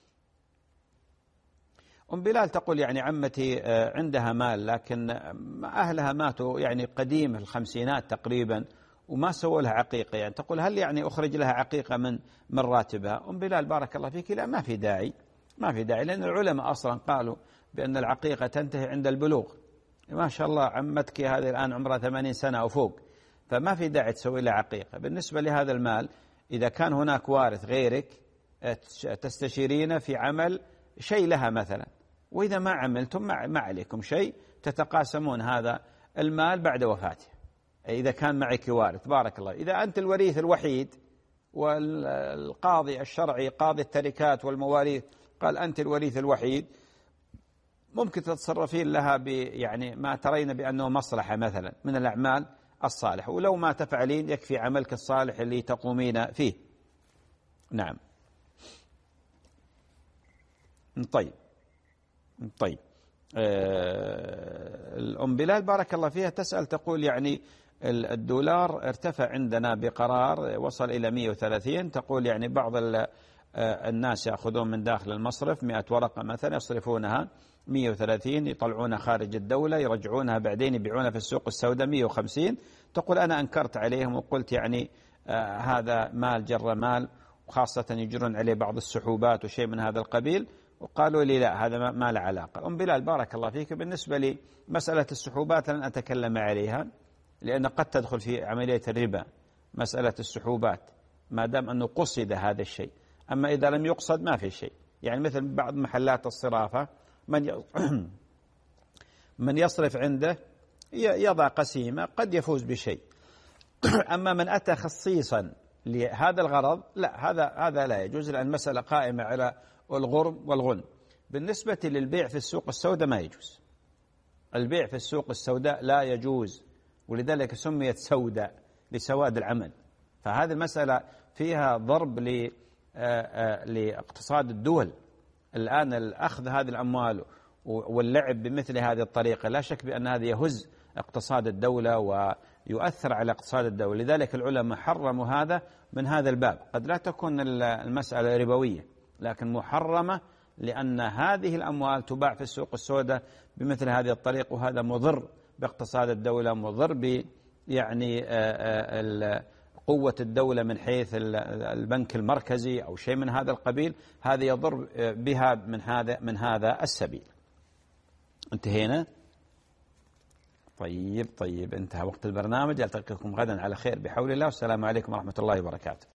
أم بلال تقول يعني عمتي عندها مال لكن أهلها ماتوا يعني قديم الخمسينات تقريبا وما سووا لها عقيقة، يعني تقول هل يعني أخرج لها عقيقة من راتبها؟ أم بلال بارك الله فيك لا، ما في داعي، ما في داعي، لأن العلماء أصلا قالوا بأن العقيقة تنتهي عند البلوغ. ما شاء الله عمتك هذه الآن عمرها 80 سنة أو فوق، فما في داعي تسوي لها عقيقة. بالنسبة لهذا المال إذا كان هناك وارث غيرك تستشيرين في عمل شيء لها مثلا، وإذا ما عملتم ما عليكم شيء، تتقاسمون هذا المال بعد وفاته إذا كان معك وارث. بارك الله. إذا أنت الوريث الوحيد والقاضي الشرعي قاضي التركات والمواريث قال أنت الوريث الوحيد، ممكن تتصرفين لها يعني ما ترين بأنه مصلحة مثلا من الأعمال الصالحة، ولو ما تفعلين يكفي عملك الصالح اللي تقومين فيه. نعم. طيب الأم بلال بارك الله فيها تسأل تقول يعني الدولار ارتفع عندنا بقرار وصل إلى 130، تقول يعني بعض الناس يأخذون من داخل المصرف 100 ورقة مثلا يصرفونها 130 يطلعونها خارج الدولة يرجعونها بعدين يبيعونها في السوق السوداء 150. تقول أنا أنكرت عليهم وقلت يعني هذا مال جر مال، وخاصة يجرون عليه بعض السحوبات وشيء من هذا القبيل، وقالوا لي لا هذا ما له علاقة. أم بلال بارك الله فيك، بالنسبة لي مسألة السحوبات لن أتكلم عليها لأن قد تدخل في عملية الربا مسألة السحوبات ما دام أنه قصد هذا الشيء، أما إذا لم يقصد ما في شيء. يعني مثل بعض محلات الصرافة من يصرف عنده يضع قسيمة قد يفوز بشيء، أما من أتى خصيصا لهذا الغرض لا، هذا لا يجوز، لأن المسألة قائمة على الغرم والغن. بالنسبة للبيع في السوق السوداء ما يجوز، البيع في السوق السوداء لا يجوز، ولذلك سميت سوداء لسواد العمل. فهذه المسألة فيها ضرب لاقتصاد الدول. الآن الأخذ هذه الأموال واللعب بمثل هذه الطريقة لا شك بأن هذا يهز اقتصاد الدولة ويؤثر على اقتصاد الدولة. لذلك العلماء حرموا هذا من هذا الباب. قد لا تكون المسألة ربوية لكن محرمة، لأن هذه الأموال تباع في السوق السوداء بمثل هذه الطريقة، وهذا مضر باقتصاد الدولة، مضر يعني قوة الدولة من حيث البنك المركزي أو شيء من هذا القبيل، هذا يضر بها من هذا السبيل. انتهينا؟ طيب انتهى وقت البرنامج. ألتقيكم غدا على خير بحول الله، والسلام عليكم ورحمة الله وبركاته.